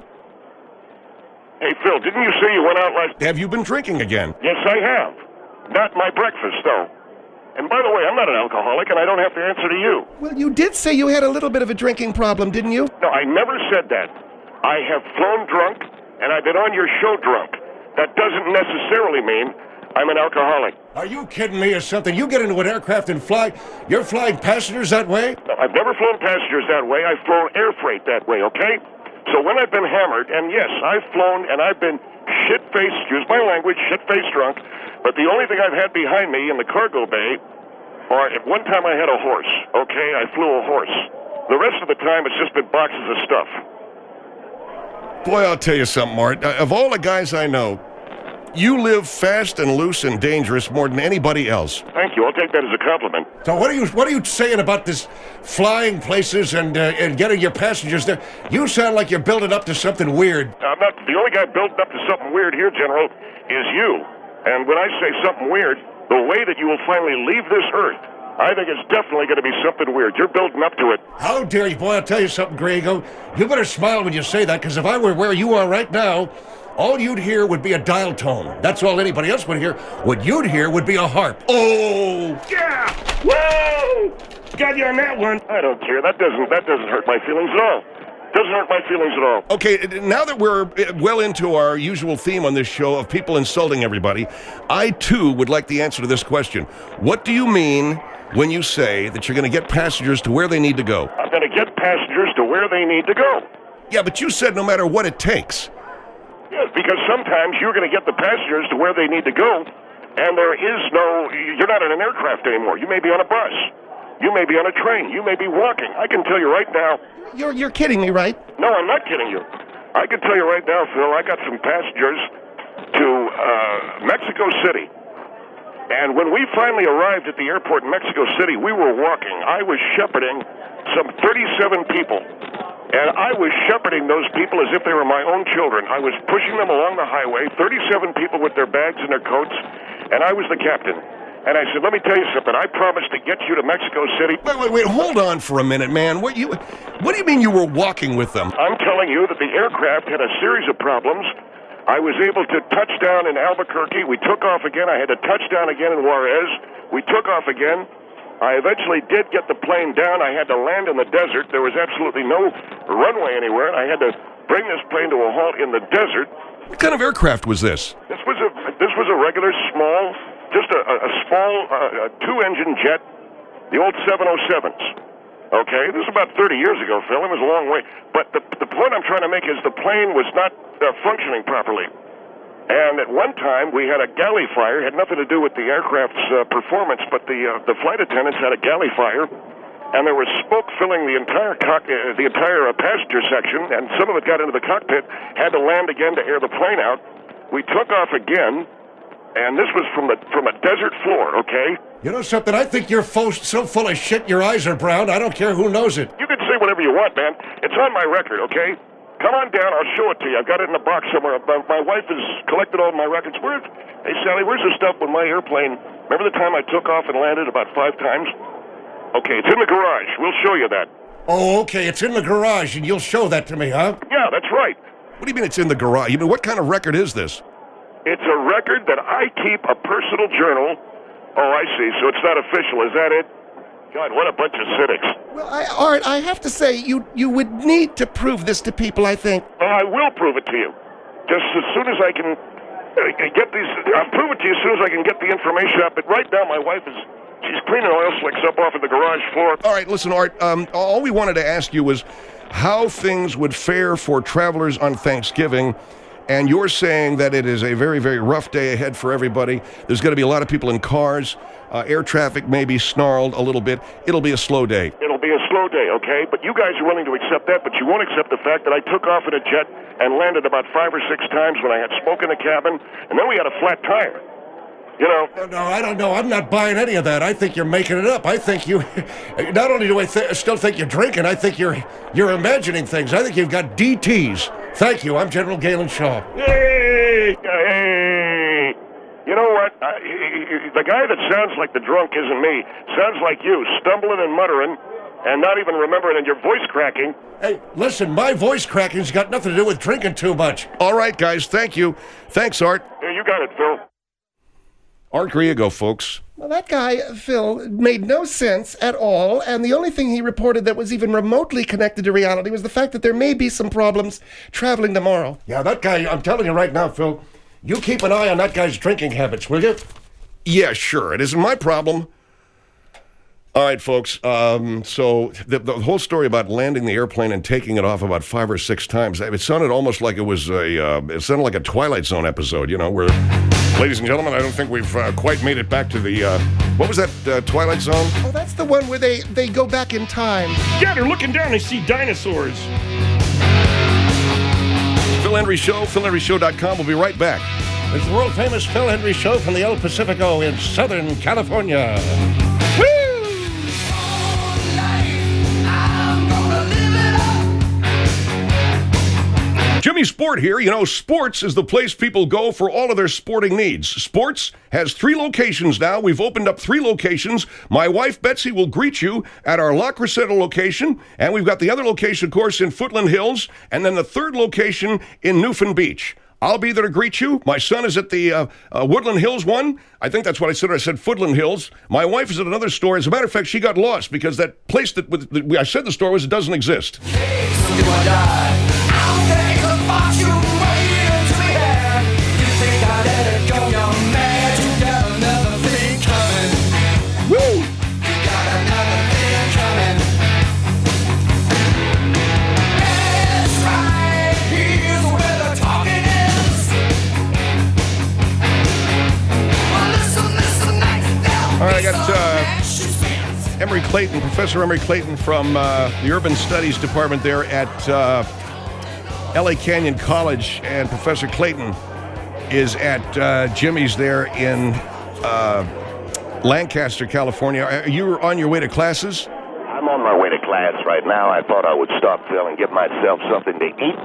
Hey, Phil, didn't you say you went out last... Have you been drinking again? Yes, I have. Not my breakfast, though. And by the way, I'm not an alcoholic, and I don't have to answer to you. Well, you did say you had a little bit of a drinking problem, didn't you? No, I never said that. I have flown drunk, and I've been on your show drunk. That doesn't necessarily mean I'm an alcoholic. Are you kidding me or something? You get into an aircraft and fly. You're flying passengers that way? No, I've never flown passengers that way. I've flown air freight that way, okay? So when I've been hammered, and yes, I've flown and I've been shit-faced, excuse my language, shit-faced drunk, but the only thing I've had behind me in the cargo bay, or at one time I had a horse, okay? I flew a horse. The rest of the time, it's just been boxes of stuff. Boy, I'll tell you something, Mart. Uh, Of all the guys I know, You live fast and loose and dangerous more than anybody else. Thank you. I'll take that as a compliment. So what are you what are you saying about this flying places and uh, and getting your passengers there? You sound like you're building up to something weird. I'm not the only guy built up to something weird here, General, is you. And when I say something weird, the way that you will finally leave this earth, I think it's definitely going to be something weird. You're building up to it. How dare you, boy? I'll tell you something, Grego. You better smile when you say that, because if I were where you are right now, all you'd hear would be a dial tone. That's all anybody else would hear. What you'd hear would be a harp. Oh, yeah! Whoa! Got you on that one. I don't care. That doesn't that doesn't hurt my feelings at all. Doesn't hurt my feelings at all. Okay, now that we're well into our usual theme on this show of people insulting everybody, I too would like the answer to this question. What do you mean when you say that you're going to get passengers to where they need to go? I'm going to get passengers to where they need to go. Yeah, but you said no matter what it takes. Yes, because sometimes you're going to get the passengers to where they need to go, and there is no, you're not in an aircraft anymore. You may be on a bus. You may be on a train. You may be walking. I can tell you right now. You're you're kidding me, right? No, I'm not kidding you. I can tell you right now, Phil, I got some passengers to uh, Mexico City. And when we finally arrived at the airport in Mexico City, we were walking. I was shepherding some thirty-seven people. And I was shepherding those people as if they were my own children. I was pushing them along the highway, thirty-seven people with their bags and their coats, and I was the captain. And I said, let me tell you something. I promised to get you to Mexico City. Wait, wait, wait. Hold on for a minute, man. What you? What do you mean you were walking with them? I'm telling you that the aircraft had a series of problems. I was able to touch down in Albuquerque. We took off again. I had to touch down again in Juarez. We took off again. I eventually did get the plane down. I had to land in the desert. There was absolutely no runway anywhere, and I had to bring this plane to a halt in the desert. What kind of aircraft was this? This was a this was a regular small, just a, a, a small uh, a two-engine jet, the old seven oh sevens. Okay, this is about thirty years ago, Phil. It was a long way. But the the point I'm trying to make is the plane was not uh, functioning properly. And at one time, we had a galley fire. It had nothing to do with the aircraft's uh, performance, but the uh, the flight attendants had a galley fire, and there was smoke filling the entire cock, uh, the entire uh, passenger section, and some of it got into the cockpit. Had to land again to air the plane out. We took off again, and this was from the from a desert floor. Okay. You know something? I think you're fo- so full of shit your eyes are brown. I don't care who knows it. You can say whatever you want, man. It's on my record. Okay. Come on down, I'll show it to you. I've got it in a box somewhere. My wife has collected all my records. Where's, hey, Sally, where's the stuff with my airplane? Remember the time I took off and landed about five times? Okay, it's in the garage. We'll show you that. Oh, okay, it's in the garage, and you'll show that to me, huh? Yeah, that's right. What do you mean it's in the garage? You mean, what kind of record is this? It's a record that I keep a personal journal. Oh, I see. So it's not official. Is that it? God, what a bunch of cynics. Well, I, Art, I have to say, you you would need to prove this to people, I think. Oh, I will prove it to you. Just as soon as I can uh, get these, I'll prove it to you as soon as I can get the information up. But right now, my wife is, she's cleaning oil slicks up off of the garage floor. All right, listen, Art, um, all we wanted to ask you was how things would fare for travelers on Thanksgiving. And you're saying that it is a very, very rough day ahead for everybody. There's going to be a lot of people in cars. Uh, air traffic may be snarled a little bit. It'll be a slow day. It'll be a slow day, okay? But you guys are willing to accept that, but you won't accept the fact that I took off in a jet and landed about five or six times when I had smoke in the cabin, and then we had a flat tire. You know? No, no, I don't know. I'm not buying any of that. I think you're making it up. I think you, not only do I th- still think you're drinking, I think you're you're imagining things. I think you've got D Ts. Thank you. I'm General Galen Shaw. Hey, hey. You know what? I, the guy that sounds like the drunk isn't me. Sounds like you, stumbling and muttering, and not even remembering, and your voice cracking. Hey, listen, my voice cracking's got nothing to do with drinking too much. All right, guys, thank you. Thanks, Art. Yeah, you got it, Phil. Art Griego, folks. Well, that guy, Phil, made no sense at all, and the only thing he reported that was even remotely connected to reality was the fact that there may be some problems traveling tomorrow. Yeah, that guy, I'm telling you right now, Phil, you keep an eye on that guy's drinking habits, will you? Yeah, sure. It isn't my problem. All right, folks. Um, so the, the whole story about landing the airplane and taking it off about five or six times, it sounded almost like it was a, uh, it sounded like a Twilight Zone episode, you know, where, ladies and gentlemen, I don't think we've uh, quite made it back to the, uh, what was that, uh, Twilight Zone? Oh, that's the one where they, they go back in time. Yeah, they're looking down, they see dinosaurs. Phil Henry Show, phil henry show dot com. We'll be right back. It's the world-famous Phil Hendry Show from the El Pacifico in Southern California. Woo! Jimmy Sport here. You know, Sports is the place people go for all of their sporting needs. Sports has three locations now. We've opened up three locations. My wife, Betsy, will greet you at our La Crescenta location, and we've got the other location, of course, in Footland Hills, and then the third location in Newfound Beach. I'll be there to greet you. My son is at the uh, uh, Woodland Hills one. I think that's what I said. I said Footland Hills. My wife is at another store. As a matter of fact, she got lost because that place that, that I said the store was, it doesn't exist. All right, I got uh, Emery Clayton, Professor Emery Clayton from uh, the Urban Studies Department there at uh, L A Canyon College, and Professor Clayton is at uh, Jimmy's there in uh, Lancaster, California. Are you on your way to classes? I'm on my way to class right now. I thought I would stop, Phil, and get myself something to eat.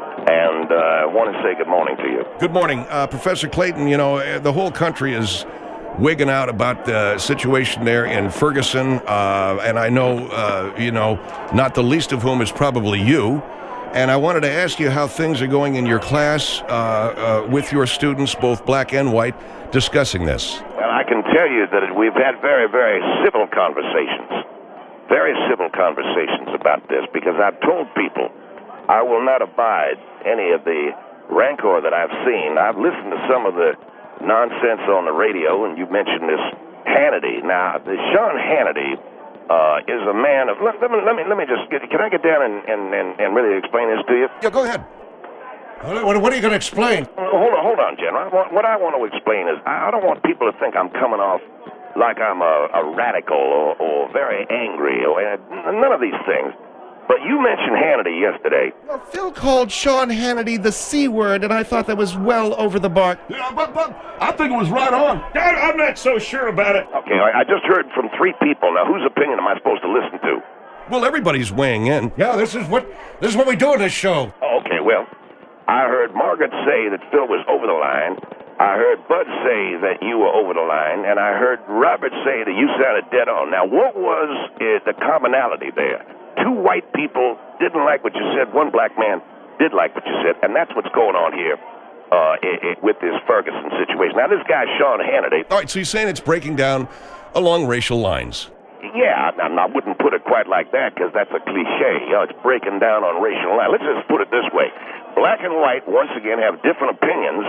And uh, I want to say good morning to you. Good morning. Uh, Professor Clayton, you know, the whole country is wigging out about the situation there in Ferguson, uh, and I know, uh, you know, not the least of whom is probably you. And I wanted to ask you how things are going in your class uh, uh, with your students, both black and white, discussing this. Well, I can tell you that we've had very, very civil conversations, very civil conversations about this, because I've told people I will not abide any of the rancor that I've seen. I've listened to some of the nonsense on the radio, and you mentioned this Hannity. Now, the Sean Hannity uh, is a man of. Let, let me let me let me just get. Can I get down and, and, and, and really explain this to you? Yeah, go ahead. What, what are you going to explain? Hold on, hold on, General. What I want to explain is I don't want people to think I'm coming off like I'm a, a radical or, or very angry or none of these things. But you mentioned Hannity yesterday. Well, Phil called Sean Hannity the C word, and I thought that was well over the mark. Yeah, but, but I think it was right on. Dad, I'm not so sure about it. Okay, I, I just heard from three people. Now, whose opinion am I supposed to listen to? Well, everybody's weighing in. Yeah, this is what this is what we do in this show. Oh, okay, well, I heard Margaret say that Phil was over the line. I heard Bud say that you were over the line, and I heard Robert say that you sounded dead on. Now, what was uh, the commonality there? Two white people didn't like what you said. One black man did like what you said, and that's what's going on here uh, it, it, with this Ferguson situation. Now, this guy, Sean Hannity. All right, so you're saying it's breaking down along racial lines. Yeah, I, I wouldn't put it quite like that because that's a cliche. You know, it's breaking down on racial lines. Let's just put it this way. Black and white, once again, have different opinions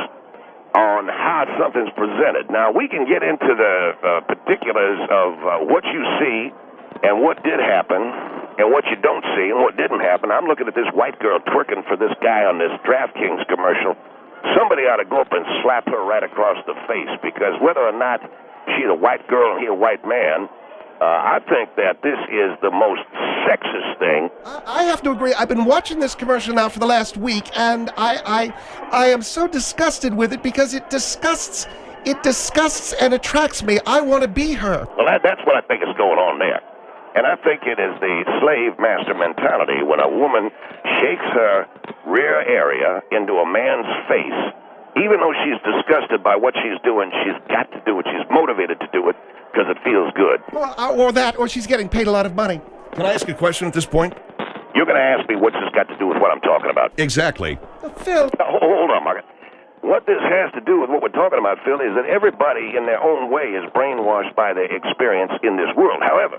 on how something's presented. Now, we can get into the uh, particulars of uh, what you see and what did happen and what you don't see and what didn't happen. I'm looking at this white girl twerking for this guy on this DraftKings commercial. Somebody ought to go up and slap her right across the face, because whether or not she's a white girl and he a white man, uh, I think that this is the most sexist thing. I, I have to agree. I've been watching this commercial now for the last week, and I, I, I am so disgusted with it because it disgusts, it disgusts and attracts me. I want to be her. Well, that, that's what I think is going on there. And I think it is the slave master mentality when a woman shakes her rear area into a man's face. Even though she's disgusted by what she's doing, she's got to do it. She's motivated to do it because it feels good. Or, or that, or she's getting paid a lot of money. Can I ask a question at this point? You're going to ask me what's this got to do with what I'm talking about. Exactly. Uh, Phil. Now, hold on, Margaret. What this has to do with what we're talking about, Phil, is that everybody in their own way is brainwashed by their experience in this world. However,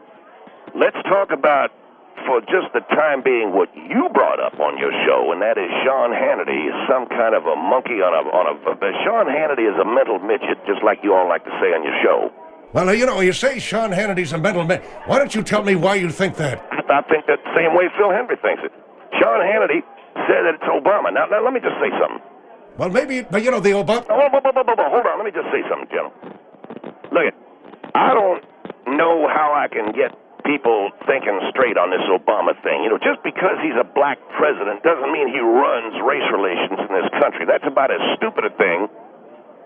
let's talk about, for just the time being, what you brought up on your show, and that is Sean Hannity is some kind of a monkey on a... on a, a Sean Hannity is a mental midget, just like you all like to say on your show. Well, you know, you say Sean Hannity's a mental man. Why don't you tell me why you think that? I, I think that the same way Phil Hendry thinks it. Sean Hannity said that it's Obama. Now, now let me just say something. Well, maybe, but you know, the Obama... Oh, hold on, hold on, let me just say something, General. Look it, I don't know how I can get people thinking straight on this Obama thing. You know, just because he's a black president doesn't mean he runs race relations in this country. That's about as stupid a thing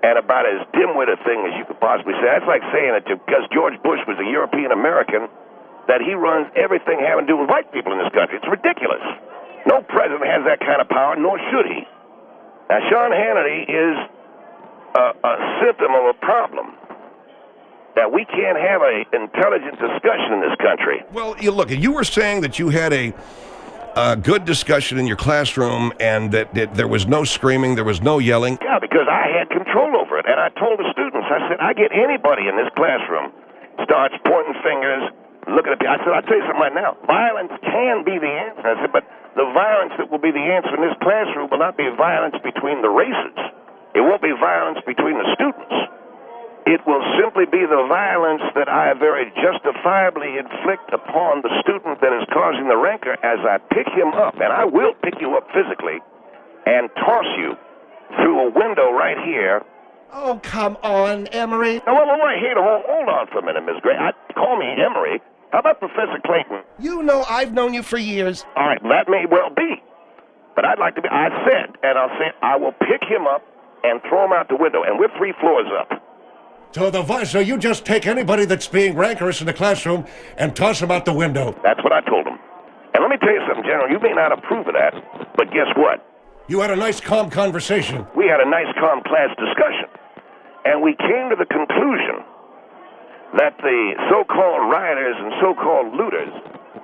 and about as dimwit a thing as you could possibly say. That's like saying that because George Bush was a European American, that he runs everything having to do with white people in this country. It's ridiculous. No president has that kind of power, nor should he. Now, Sean Hannity is a, a symptom of a problem, that we can't have an intelligent discussion in this country. Well, you look, you were saying that you had a a good discussion in your classroom and that, that there was no screaming, there was no yelling. Yeah, because I had control over it. And I told the students, I said, I get anybody in this classroom starts pointing fingers, looking at me. I said, I'll tell you something right now. Violence can be the answer. I said, but the violence that will be the answer in this classroom will not be violence between the races. It won't be violence between the students. It will simply be the violence that I very justifiably inflict upon the student that is causing the rancor as I pick him up, and I will pick you up physically, and toss you through a window right here. Oh, come on, Emery. Now, wait, wait, wait, here, hold, hold on for a minute, Miss Gray. I, call me Emery. How about Professor Clayton? You know I've known you for years. All right, that may well be. But I'd like to be, I said, and I'll say, I will pick him up and throw him out the window, and we're three floors up. So the vi- so you just take anybody that's being rancorous in the classroom and toss them out the window. That's what I told him. And let me tell you something, General. You may not approve of that, but guess what? You had a nice, calm conversation. We had a nice, calm class discussion. And we came to the conclusion that the so-called rioters and so-called looters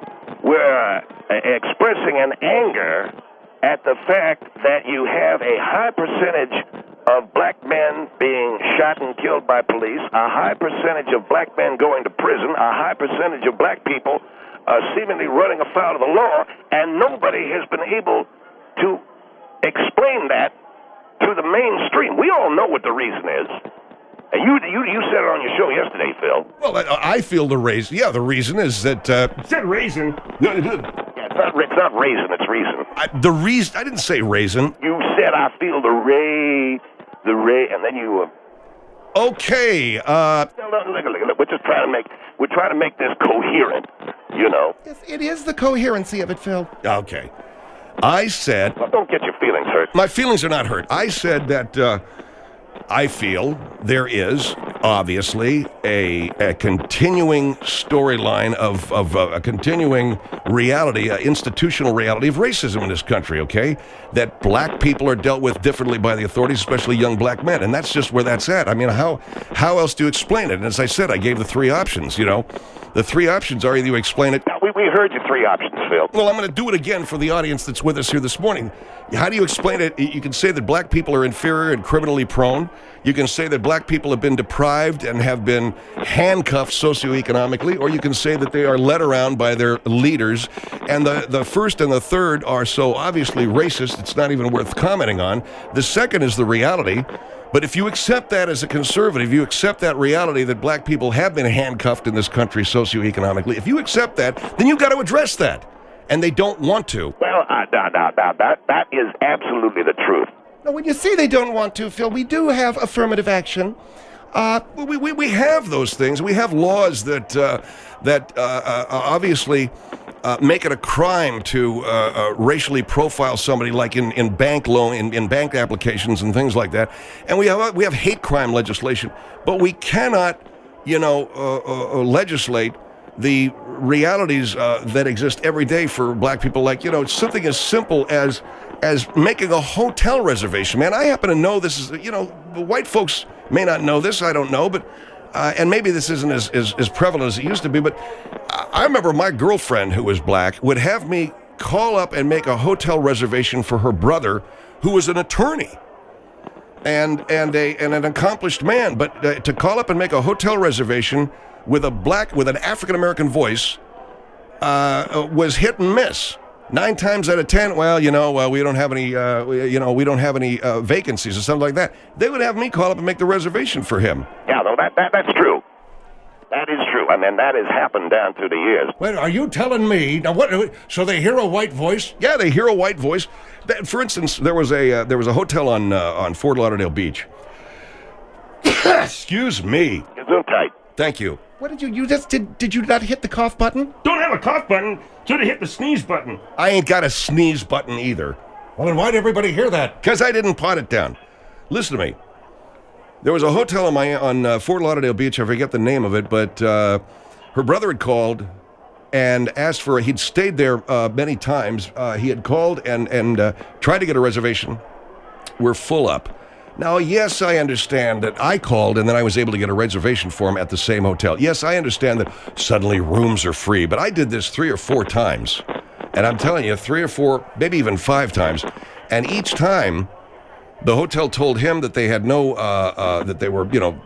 were uh, expressing an anger at the fact that you have a high percentage of black men being shot and killed by police, a high percentage of black men going to prison, a high percentage of black people uh, seemingly running afoul of the law, and nobody has been able to explain that to the mainstream. We all know what the reason is. And you, you, you said it on your show yesterday, Phil. Well, I, I feel the reason. Yeah, the reason is that. Uh, It said raisin. no, it did. Yeah, it's not, it's not raisin, it's reason. I, the reason I didn't say raisin. You said, I feel the ray, the ray, and then you. Uh, Okay. Uh, no, no, look, look, look, we're just trying to make, we're trying to make this coherent, you know. Yes, it is the coherency of it, Phil. okay. I said Well, don't get your feelings hurt. my feelings are not hurt. I said that. Uh, I feel there is obviously a, a continuing storyline of, of uh, a continuing reality, uh, institutional reality of racism in this country, okay? That black people are dealt with differently by the authorities, especially young black men. And that's just where that's at. I mean, how, how else do you explain it? And as I said, I gave the three options, you know? The three options are either you explain it. Now, we, we heard your three options, Phil. Well, I'm going to do it again for the audience that's with us here this morning. How do you explain it? You can say that black people are inferior and criminally prone. You can say that black people have been deprived and have been handcuffed socioeconomically, or you can say that they are led around by their leaders. And the, the first and the third are so obviously racist, it's not even worth commenting on. The second is the reality. But if you accept that as a conservative, you accept that reality that black people have been handcuffed in this country socioeconomically, if you accept that, then you've got to address that. And they don't want to. Well, uh, now, now, now, that, that is absolutely the truth. Now, when you say they don't want to, Phil, we do have affirmative action. Uh, We, we, we have those things. We have laws that uh, that uh, uh, obviously uh, make it a crime to uh, uh, racially profile somebody, like in, in bank loan, in, in bank applications and things like that. And we have we have hate crime legislation, but we cannot, you know, uh, uh, legislate the realities uh, that exist every day for black people. Like, you know, something as simple as as making a hotel reservation. Man, I happen to know this is, you know, white folks may not know this, I don't know, but, uh, and maybe this isn't as, as, as prevalent as it used to be, but I remember my girlfriend who was black would have me call up and make a hotel reservation for her brother, who was an attorney and and a and an accomplished man. But uh, to call up and make a hotel reservation with a black, with an African-American voice uh, was hit and miss. Nine times out of ten, well, you know, uh, we don't have any, uh, we, you know, we don't have any uh, vacancies or something like that. They would have me call up and make the reservation for him. Yeah, no, that, that that's true. That is true. I mean, that has happened down through the years. Wait, are you telling me now? What? So they hear a white voice? Yeah, they hear a white voice. That, for instance, there was a uh, there was a hotel on uh, on Fort Lauderdale Beach. Excuse me. Zoom tight. Thank you. what did you, you just, did, did you not hit the cough button? Don't have a cough button, should have hit the sneeze button. I ain't got a sneeze button either. Well, then why'd everybody hear that? Because I didn't pot it down. Listen to me. There was a hotel on, my, on uh, Fort Lauderdale Beach. I forget the name of it, but uh, her brother had called and asked for, he'd stayed there uh, many times. Uh, he had called and, and uh, tried to get a reservation. We're full up. Now, yes, I understand that I called and then I was able to get a reservation for him at the same hotel. Yes, I understand that suddenly rooms are free, but I did this three or four times. And I'm telling you, three or four, maybe even five times. And each time, the hotel told him that they had no, uh, uh, that they were, you know,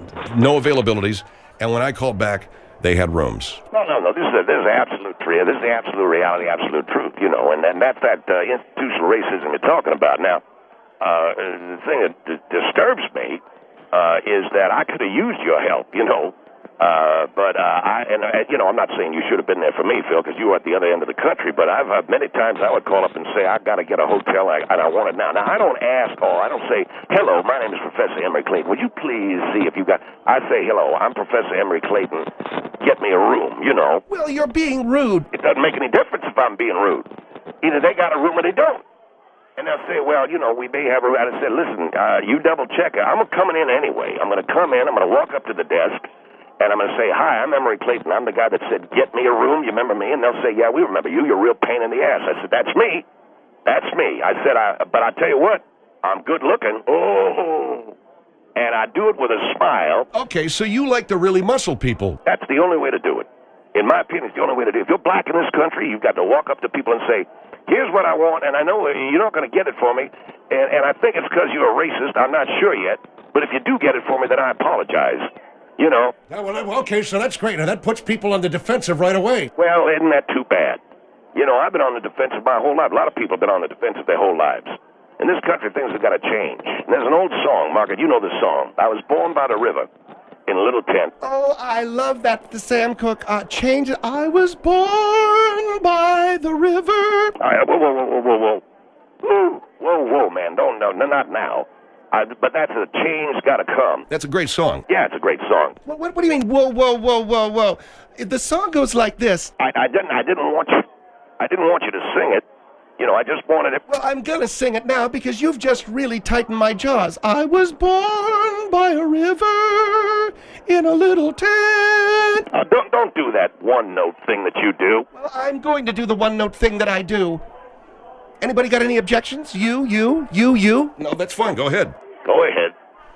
no availabilities. And when I called back, they had rooms. No, no, no. This is a, this is absolute truth. This is the absolute reality, absolute truth. You know, and, and that's that uh, institutional racism you're talking about. Now, uh, the thing that d- disturbs me uh, is that I could have used your help. You know. Uh, but, uh, I, and, uh, you know, I'm not saying you should have been there for me, Phil, because you were at the other end of the country, but I've, uh, many times I would call up and say, I got to get a hotel, I, and I want it now. Now, I don't ask, or I don't say, hello, my name is Professor Emery Clayton. Would you please see if you got, I say, hello, I'm Professor Emery Clayton. Get me a room, you know. Well, you're being rude. It doesn't make any difference if I'm being rude. Either they got a room or they don't. And they'll say, well, you know, we may have a room. I said, listen, uh, you double check it. I'm coming in anyway. I'm going to come in, I'm going to walk up to the desk, and I'm going to say, hi, I'm Emery Clayton. I'm the guy that said, get me a room. You remember me? And they'll say, yeah, we remember you. You're a real pain in the ass. I said, that's me. That's me. I said, I, but I tell you what, I'm good looking. Oh. And I do it with a smile. Okay, so you like to really muscle people. That's the only way to do it. In my opinion, it's the only way to do it. If you're black in this country, you've got to walk up to people and say, here's what I want, and I know you're not going to get it for me, and, and I think it's because you're a racist. I'm not sure yet. But if you do get it for me, then I apologize. You know. Yeah, well, okay, so that's great. Now, that puts people on the defensive right away. Well, isn't that too bad? You know, I've been on the defensive my whole life. A lot of people have been on the defensive their whole lives. In this country, things have got to change. And there's an old song, Margaret, you know the song. I was born by the river in a little tent. Oh, I love that, the Sam Cooke. Uh, change it. I was born by the river. All right, whoa, whoa, whoa, whoa, whoa, whoa. Whoa, whoa, whoa, man. Don't, no, no, not now. Uh, but that's a change got to come. That's a great song. Yeah, it's a great song. What, what, what do you mean, whoa, whoa, whoa, whoa, whoa? The song goes like this. I, I didn't. I didn't want you. I didn't want you to sing it. You know, I just wanted it. Well, I'm gonna sing it now because you've just really tightened my jaws. I was born by a river in a little tent. Uh, don't don't do that one note thing that you do. Well, I'm going to do the one note thing that I do. Anybody got any objections? You, you, you, you? No, that's fine. Go ahead. Go ahead.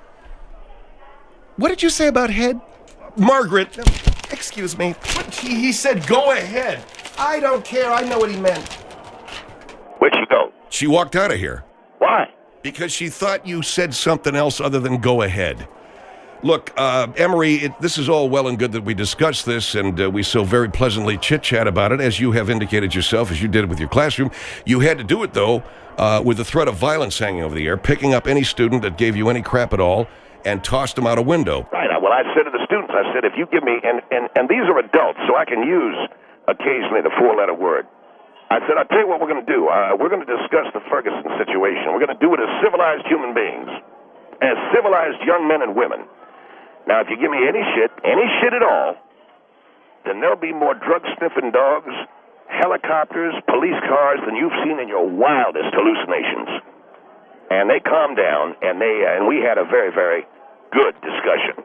What did you say about head? Margaret. No, excuse me. What? He, he said go ahead. I don't care. I know what he meant. Where'd she go? She walked out of here. Why? Because she thought you said something else other than go ahead. Look, uh, Emery, it, this is all well and good that we discuss this and uh, we so very pleasantly chit-chat about it, as you have indicated yourself, as you did with your classroom. You had to do it, though, uh, with the threat of violence hanging over the air, picking up any student that gave you any crap at all and tossed them out a window. Right. Well, I said to the students, I said, if you give me, and, and, and these are adults, so I can use occasionally the four-letter word. I said, I'll tell you what we're going to do. Uh, we're going to discuss the Ferguson situation. We're going to do it as civilized human beings, as civilized young men and women. Now, if you give me any shit, any shit at all, then there'll be more drug-sniffing dogs, helicopters, police cars than you've seen in your wildest hallucinations. And they calmed down, and they uh, and we had a very, very good discussion.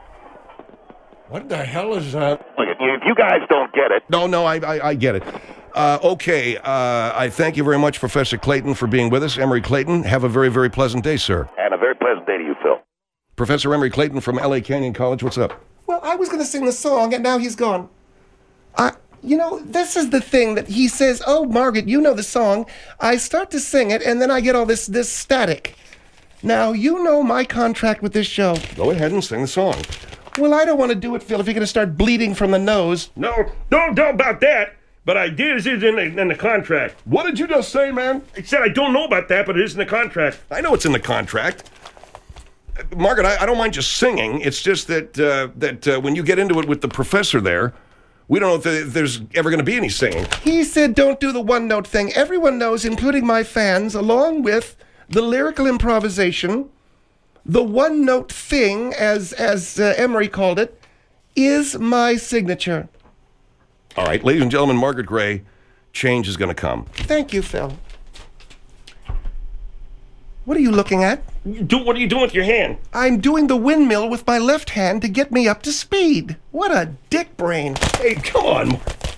What the hell is that? Look, if you guys don't get it... No, no, I, I, I get it. Uh, okay, uh, I thank you very much, Professor Clayton, for being with us. Emery Clayton, have a very, very pleasant day, sir. And a very pleasant day to you, Phil. Professor Emery Clayton from L A Canyon College, what's up? Well, I was going to sing the song, and now he's gone. I, you know, this is the thing that he says, oh, Margaret, you know the song. I start to sing it, and then I get all this, this static. Now, you know my contract with this show. Go ahead and sing the song. Well, I don't want to do it, Phil, if you're going to start bleeding from the nose. No, don't know about that. But I did is in the, in the contract. What did you just say, man? I said I don't know about that, but it is in the contract. I know it's in the contract. Margaret, I, I don't mind just singing. It's just that uh, that uh, when you get into it with the professor there, we don't know if the, there's ever going to be any singing. He said don't do the one-note thing. Everyone knows, including my fans, along with the lyrical improvisation, the one-note thing, as, as uh, Emery called it, is my signature. All right, ladies and gentlemen, Margaret Gray, change is going to come. Thank you, Phil. What are you looking at? Do, what are you doing with your hand? I'm doing the windmill with my left hand to get me up to speed. What a dick brain. Hey, come on.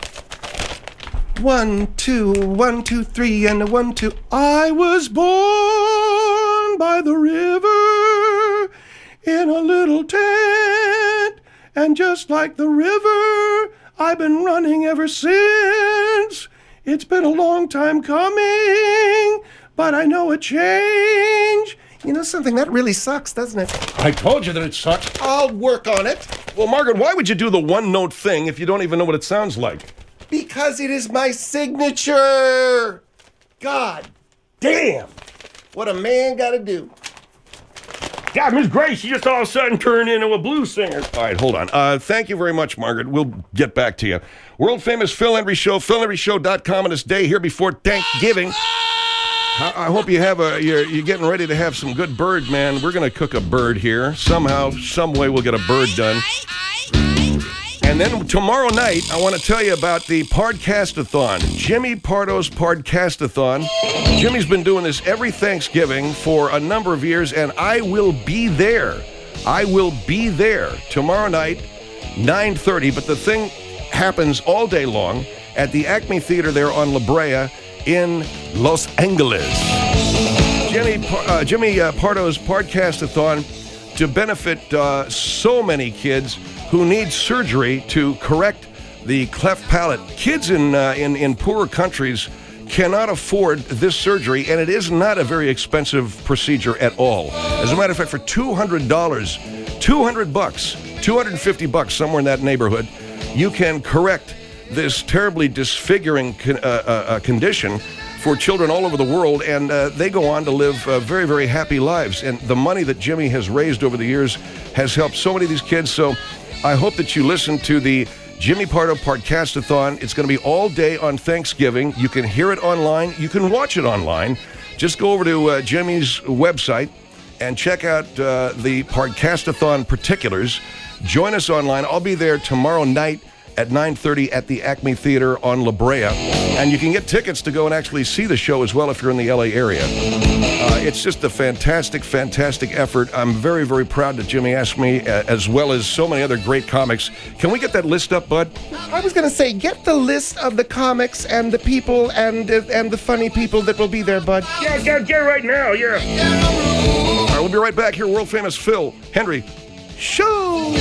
One, two, one, two, three, and a one, two. I was born by the river in a little tent, and just like the river, I've been running ever since. It's been a long time coming, but I know a change. You know something? That really sucks, doesn't it? I told you that it sucked. I'll work on it. Well, Margaret, why would you do the one-note thing if you don't even know what it sounds like? Because it is my signature. God damn. What a man gotta do. God, Miss Grace, she just all of a sudden turned into a blues singer. All right, hold on. Uh, thank you very much, Margaret. We'll get back to you. World famous Phil Hendrie Show, phil hendrie show dot com on this day here before Thanksgiving. I, I hope you have a, you're, you're getting ready to have some good bird, man. We're going to cook a bird here. Somehow, some way we'll get a bird done. And then tomorrow night, I want to tell you about the Podcastathon, Jimmy Pardo's Podcastathon. Jimmy's been doing this every Thanksgiving for a number of years, and I will be there. I will be there tomorrow night, nine thirty, but the thing happens all day long at the Acme Theater there on La Brea in Los Angeles. Jimmy, uh, Jimmy uh, Pardo's Podcastathon to benefit uh, so many kids who need surgery to correct the cleft palate. Kids in, uh, in, in poorer countries cannot afford this surgery, and it is not a very expensive procedure at all. As a matter of fact, for two hundred dollars, two hundred bucks, two hundred fifty bucks, somewhere in that neighborhood, you can correct this terribly disfiguring con- uh, uh, condition for children all over the world, and uh, they go on to live uh, very, very happy lives. And the money that Jimmy has raised over the years has helped so many of these kids. So I hope that you listen to the Jimmy Pardo Podcastathon. It's going to be all day on Thanksgiving. You can hear it online. You can watch it online. Just go over to uh, Jimmy's website and check out uh, the Podcastathon particulars. Join us online. I'll be there tomorrow night at nine thirty at the Acme Theater on La Brea. And you can get tickets to go and actually see the show as well if you're in the L A area. Uh, it's just a fantastic, fantastic effort. I'm very, very proud that Jimmy asked me, uh, as well as so many other great comics. Can we get that list up, Bud? I was going to say, get the list of the comics and the people and uh, and the funny people that will be there, Bud. Yeah, yeah, yeah, right now, yeah. All right, we'll be right back here. World famous Phil Hendrie Show.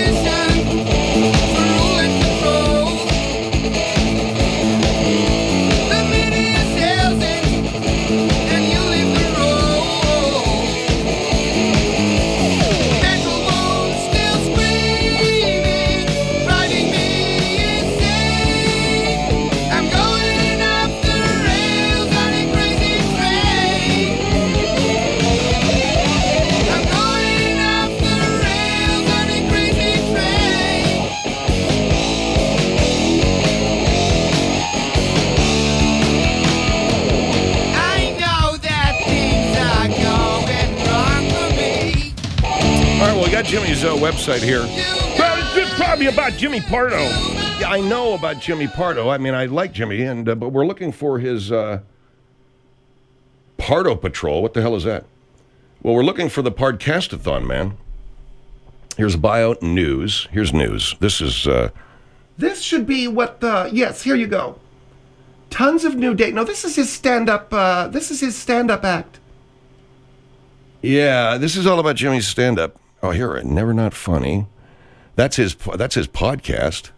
Jimmy's uh, website here. Well, it's probably about Jimmy Pardo. Yeah, I know about Jimmy Pardo. I mean, I like Jimmy, and uh, but we're looking for his uh, Pardo Patrol. What the hell is that? Well, we're looking for the Podcastathon, man. Here's bio news. Here's news. This is... Uh, this should be what the... Yes, here you go. Tons of new date. No, this is his stand-up... Uh, this is his stand-up act. Yeah, this is all about Jimmy's stand-up. Oh, here, Never Not Funny. That's his. That's his podcast.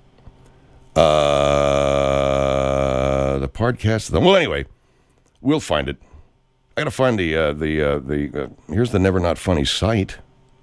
Uh, the podcast. Well, anyway, we'll find it. I gotta find the uh, the uh, the. Uh, here's the Never Not Funny site,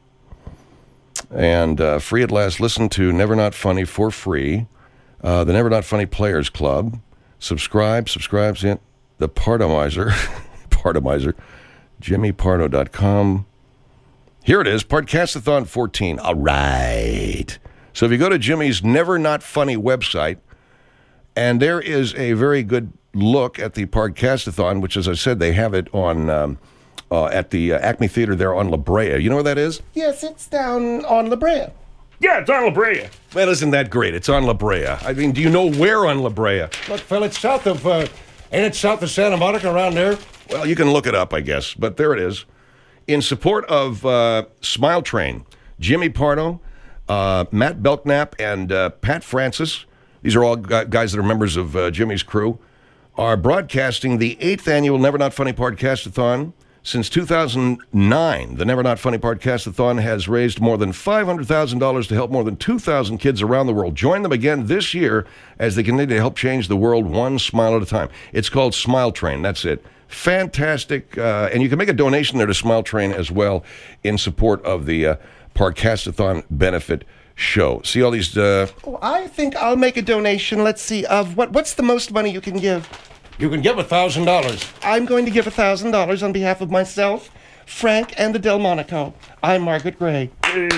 and uh, free at last. Listen to Never Not Funny for free. Uh, the Never Not Funny Players Club. Subscribe. Subscribe. The Pardomizer. Pardomizer. Jimmy Pardo dot com. Here it is, Podcastathon fourteen. All right. So if you go to Jimmy's Never Not Funny website, and there is a very good look at the Podcastathon, which, as I said, they have it on um, uh, at the uh, Acme Theater there on La Brea. You know where that is? Yes, it's down on La Brea. Yeah, it's on La Brea. Well, isn't that great? It's on La Brea. I mean, do you know where on La Brea? Look, Phil, it's south of, uh, ain't it south of Santa Monica around there? Well, you can look it up, I guess, but there it is. In support of uh, Smile Train, Jimmy Pardo, uh, Matt Belknap, and uh, Pat Francis, these are all gu- guys that are members of uh, Jimmy's crew, are broadcasting the eighth annual Never Not Funny Podcast-a-thon. Since two thousand nine, the Never Not Funny Podcast-a-thon has raised more than five hundred thousand dollars to help more than two thousand kids around the world. Join them again this year as they continue to help change the world one smile at a time. It's called Smile Train. That's it. Fantastic. Uh, and you can make a donation there to Smile Train as well in support of the uh, Podcast-a-thon benefit show. See all these... Uh, Oh, I think I'll make a donation. Let's see. Of what? What's the most money you can give? You can give a thousand dollars. I'm going to give a thousand dollars on behalf of myself, Frank, and the Delmonico. I'm Margaret Gray.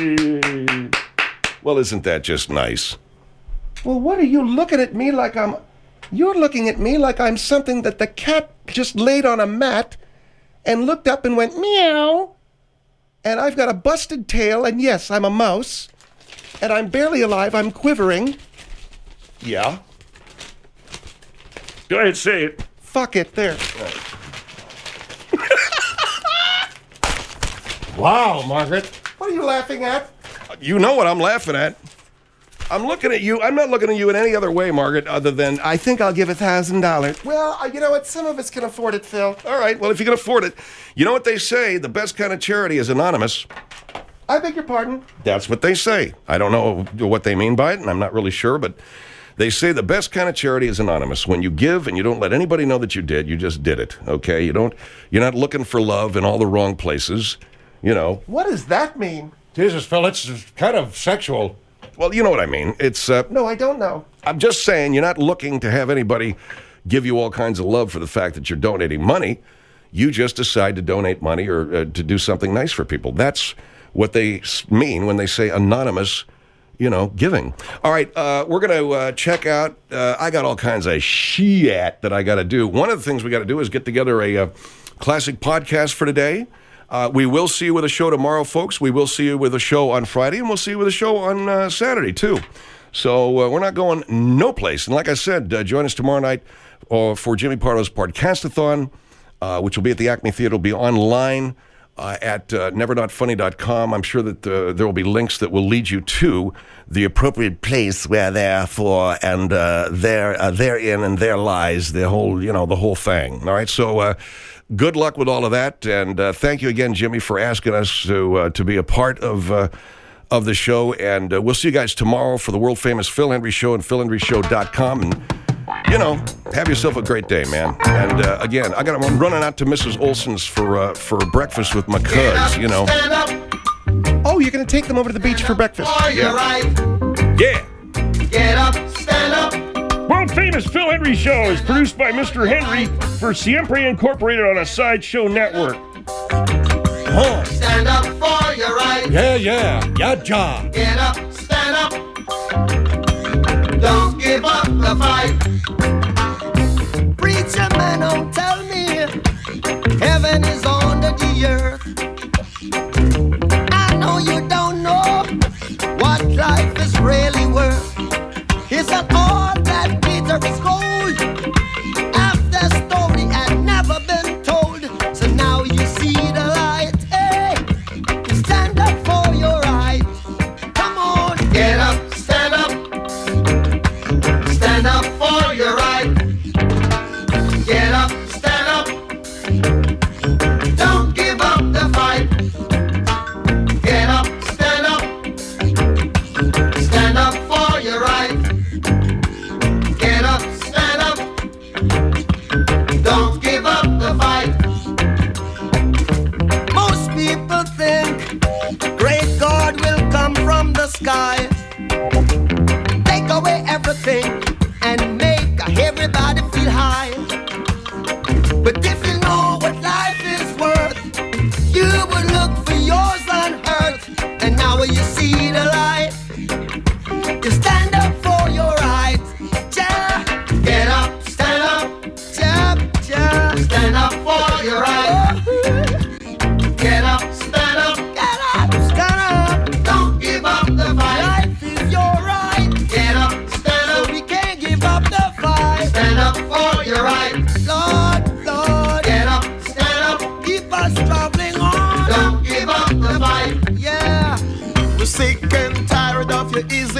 well, isn't that just nice? Well, what are you looking at me like I'm... You're looking at me like I'm something that the cat just laid on a mat and looked up and went meow. And I've got a busted tail, and yes, I'm a mouse. And I'm barely alive. I'm quivering. Yeah. Go ahead, say it. Fuck it. There. Wow, Margaret. What are you laughing at? You know what I'm laughing at. I'm looking at you. I'm not looking at you in any other way, Margaret, other than I think I'll give a thousand dollars. Well, uh, you know what? Some of us can afford it, Phil. all right, well, if you can afford it. You know what they say? The best kind of charity is anonymous. I beg your pardon? That's what they say. I don't know what they mean by it, and I'm not really sure, but they say the best kind of charity is anonymous. When you give and you don't let anybody know that you did, you just did it, okay? You don't, you're not looking for love in all the wrong places, you know. What does that mean? Jesus, Phil, it's kind of sexual. Well, you know what I mean. It's, uh, No, I don't know. I'm just saying you're not looking to have anybody give you all kinds of love for the fact that you're donating money. You just decide to donate money or uh, to do something nice for people. That's what they s- mean when they say anonymous, you know, giving. All right, uh, we're going to uh, check out, uh, I got all kinds of shit that I got to do. One of the things we got to do is get together a uh, classic podcast for today. Uh, we will see you with a show tomorrow, folks. We will see you with a show on Friday, and we'll see you with a show on uh, Saturday, too. So uh, we're not going no place. And like I said, uh, join us tomorrow night uh, for Jimmy Pardo's Podcast-a-thon, uh, which will be at the Acme Theater. It'll be online uh, at uh, never not funny dot com. I'm sure that uh, there will be links that will lead you to the appropriate place where they're for, and uh, there, uh, therein and there lies the whole, you know, the whole thing. All right, so... Uh, Good luck with all of that, and uh, thank you again, Jimmy, for asking us to uh, to be a part of uh, of the show. And uh, we'll see you guys tomorrow for the world famous Phil Hendrie Show and phil hendrie show dot com. And you know, have yourself a great day, man. And uh, again, I got I'm running out to Missus Olson's for uh, for breakfast with my cuz. You know, Stand up Oh, you're going to take them over to the beach for breakfast. for your right. yeah. Get up, stand up. World famous Phil Hendrie Show is produced by Mister Hendrie for Siempre Incorporated on a Sideshow network. Huh. Stand up for your right. Yeah, yeah. Ya ja. Get up, stand up. Don't give up the fight. Preacher man, don't tell me heaven is under the earth. I know you don't know what life is really worth. It's not all that glitter is gold. After story had never been told, so now you see the light. Hey, stand up for your right. Come on, get up, stand up. Stand up for your right. Get up, stand up. There is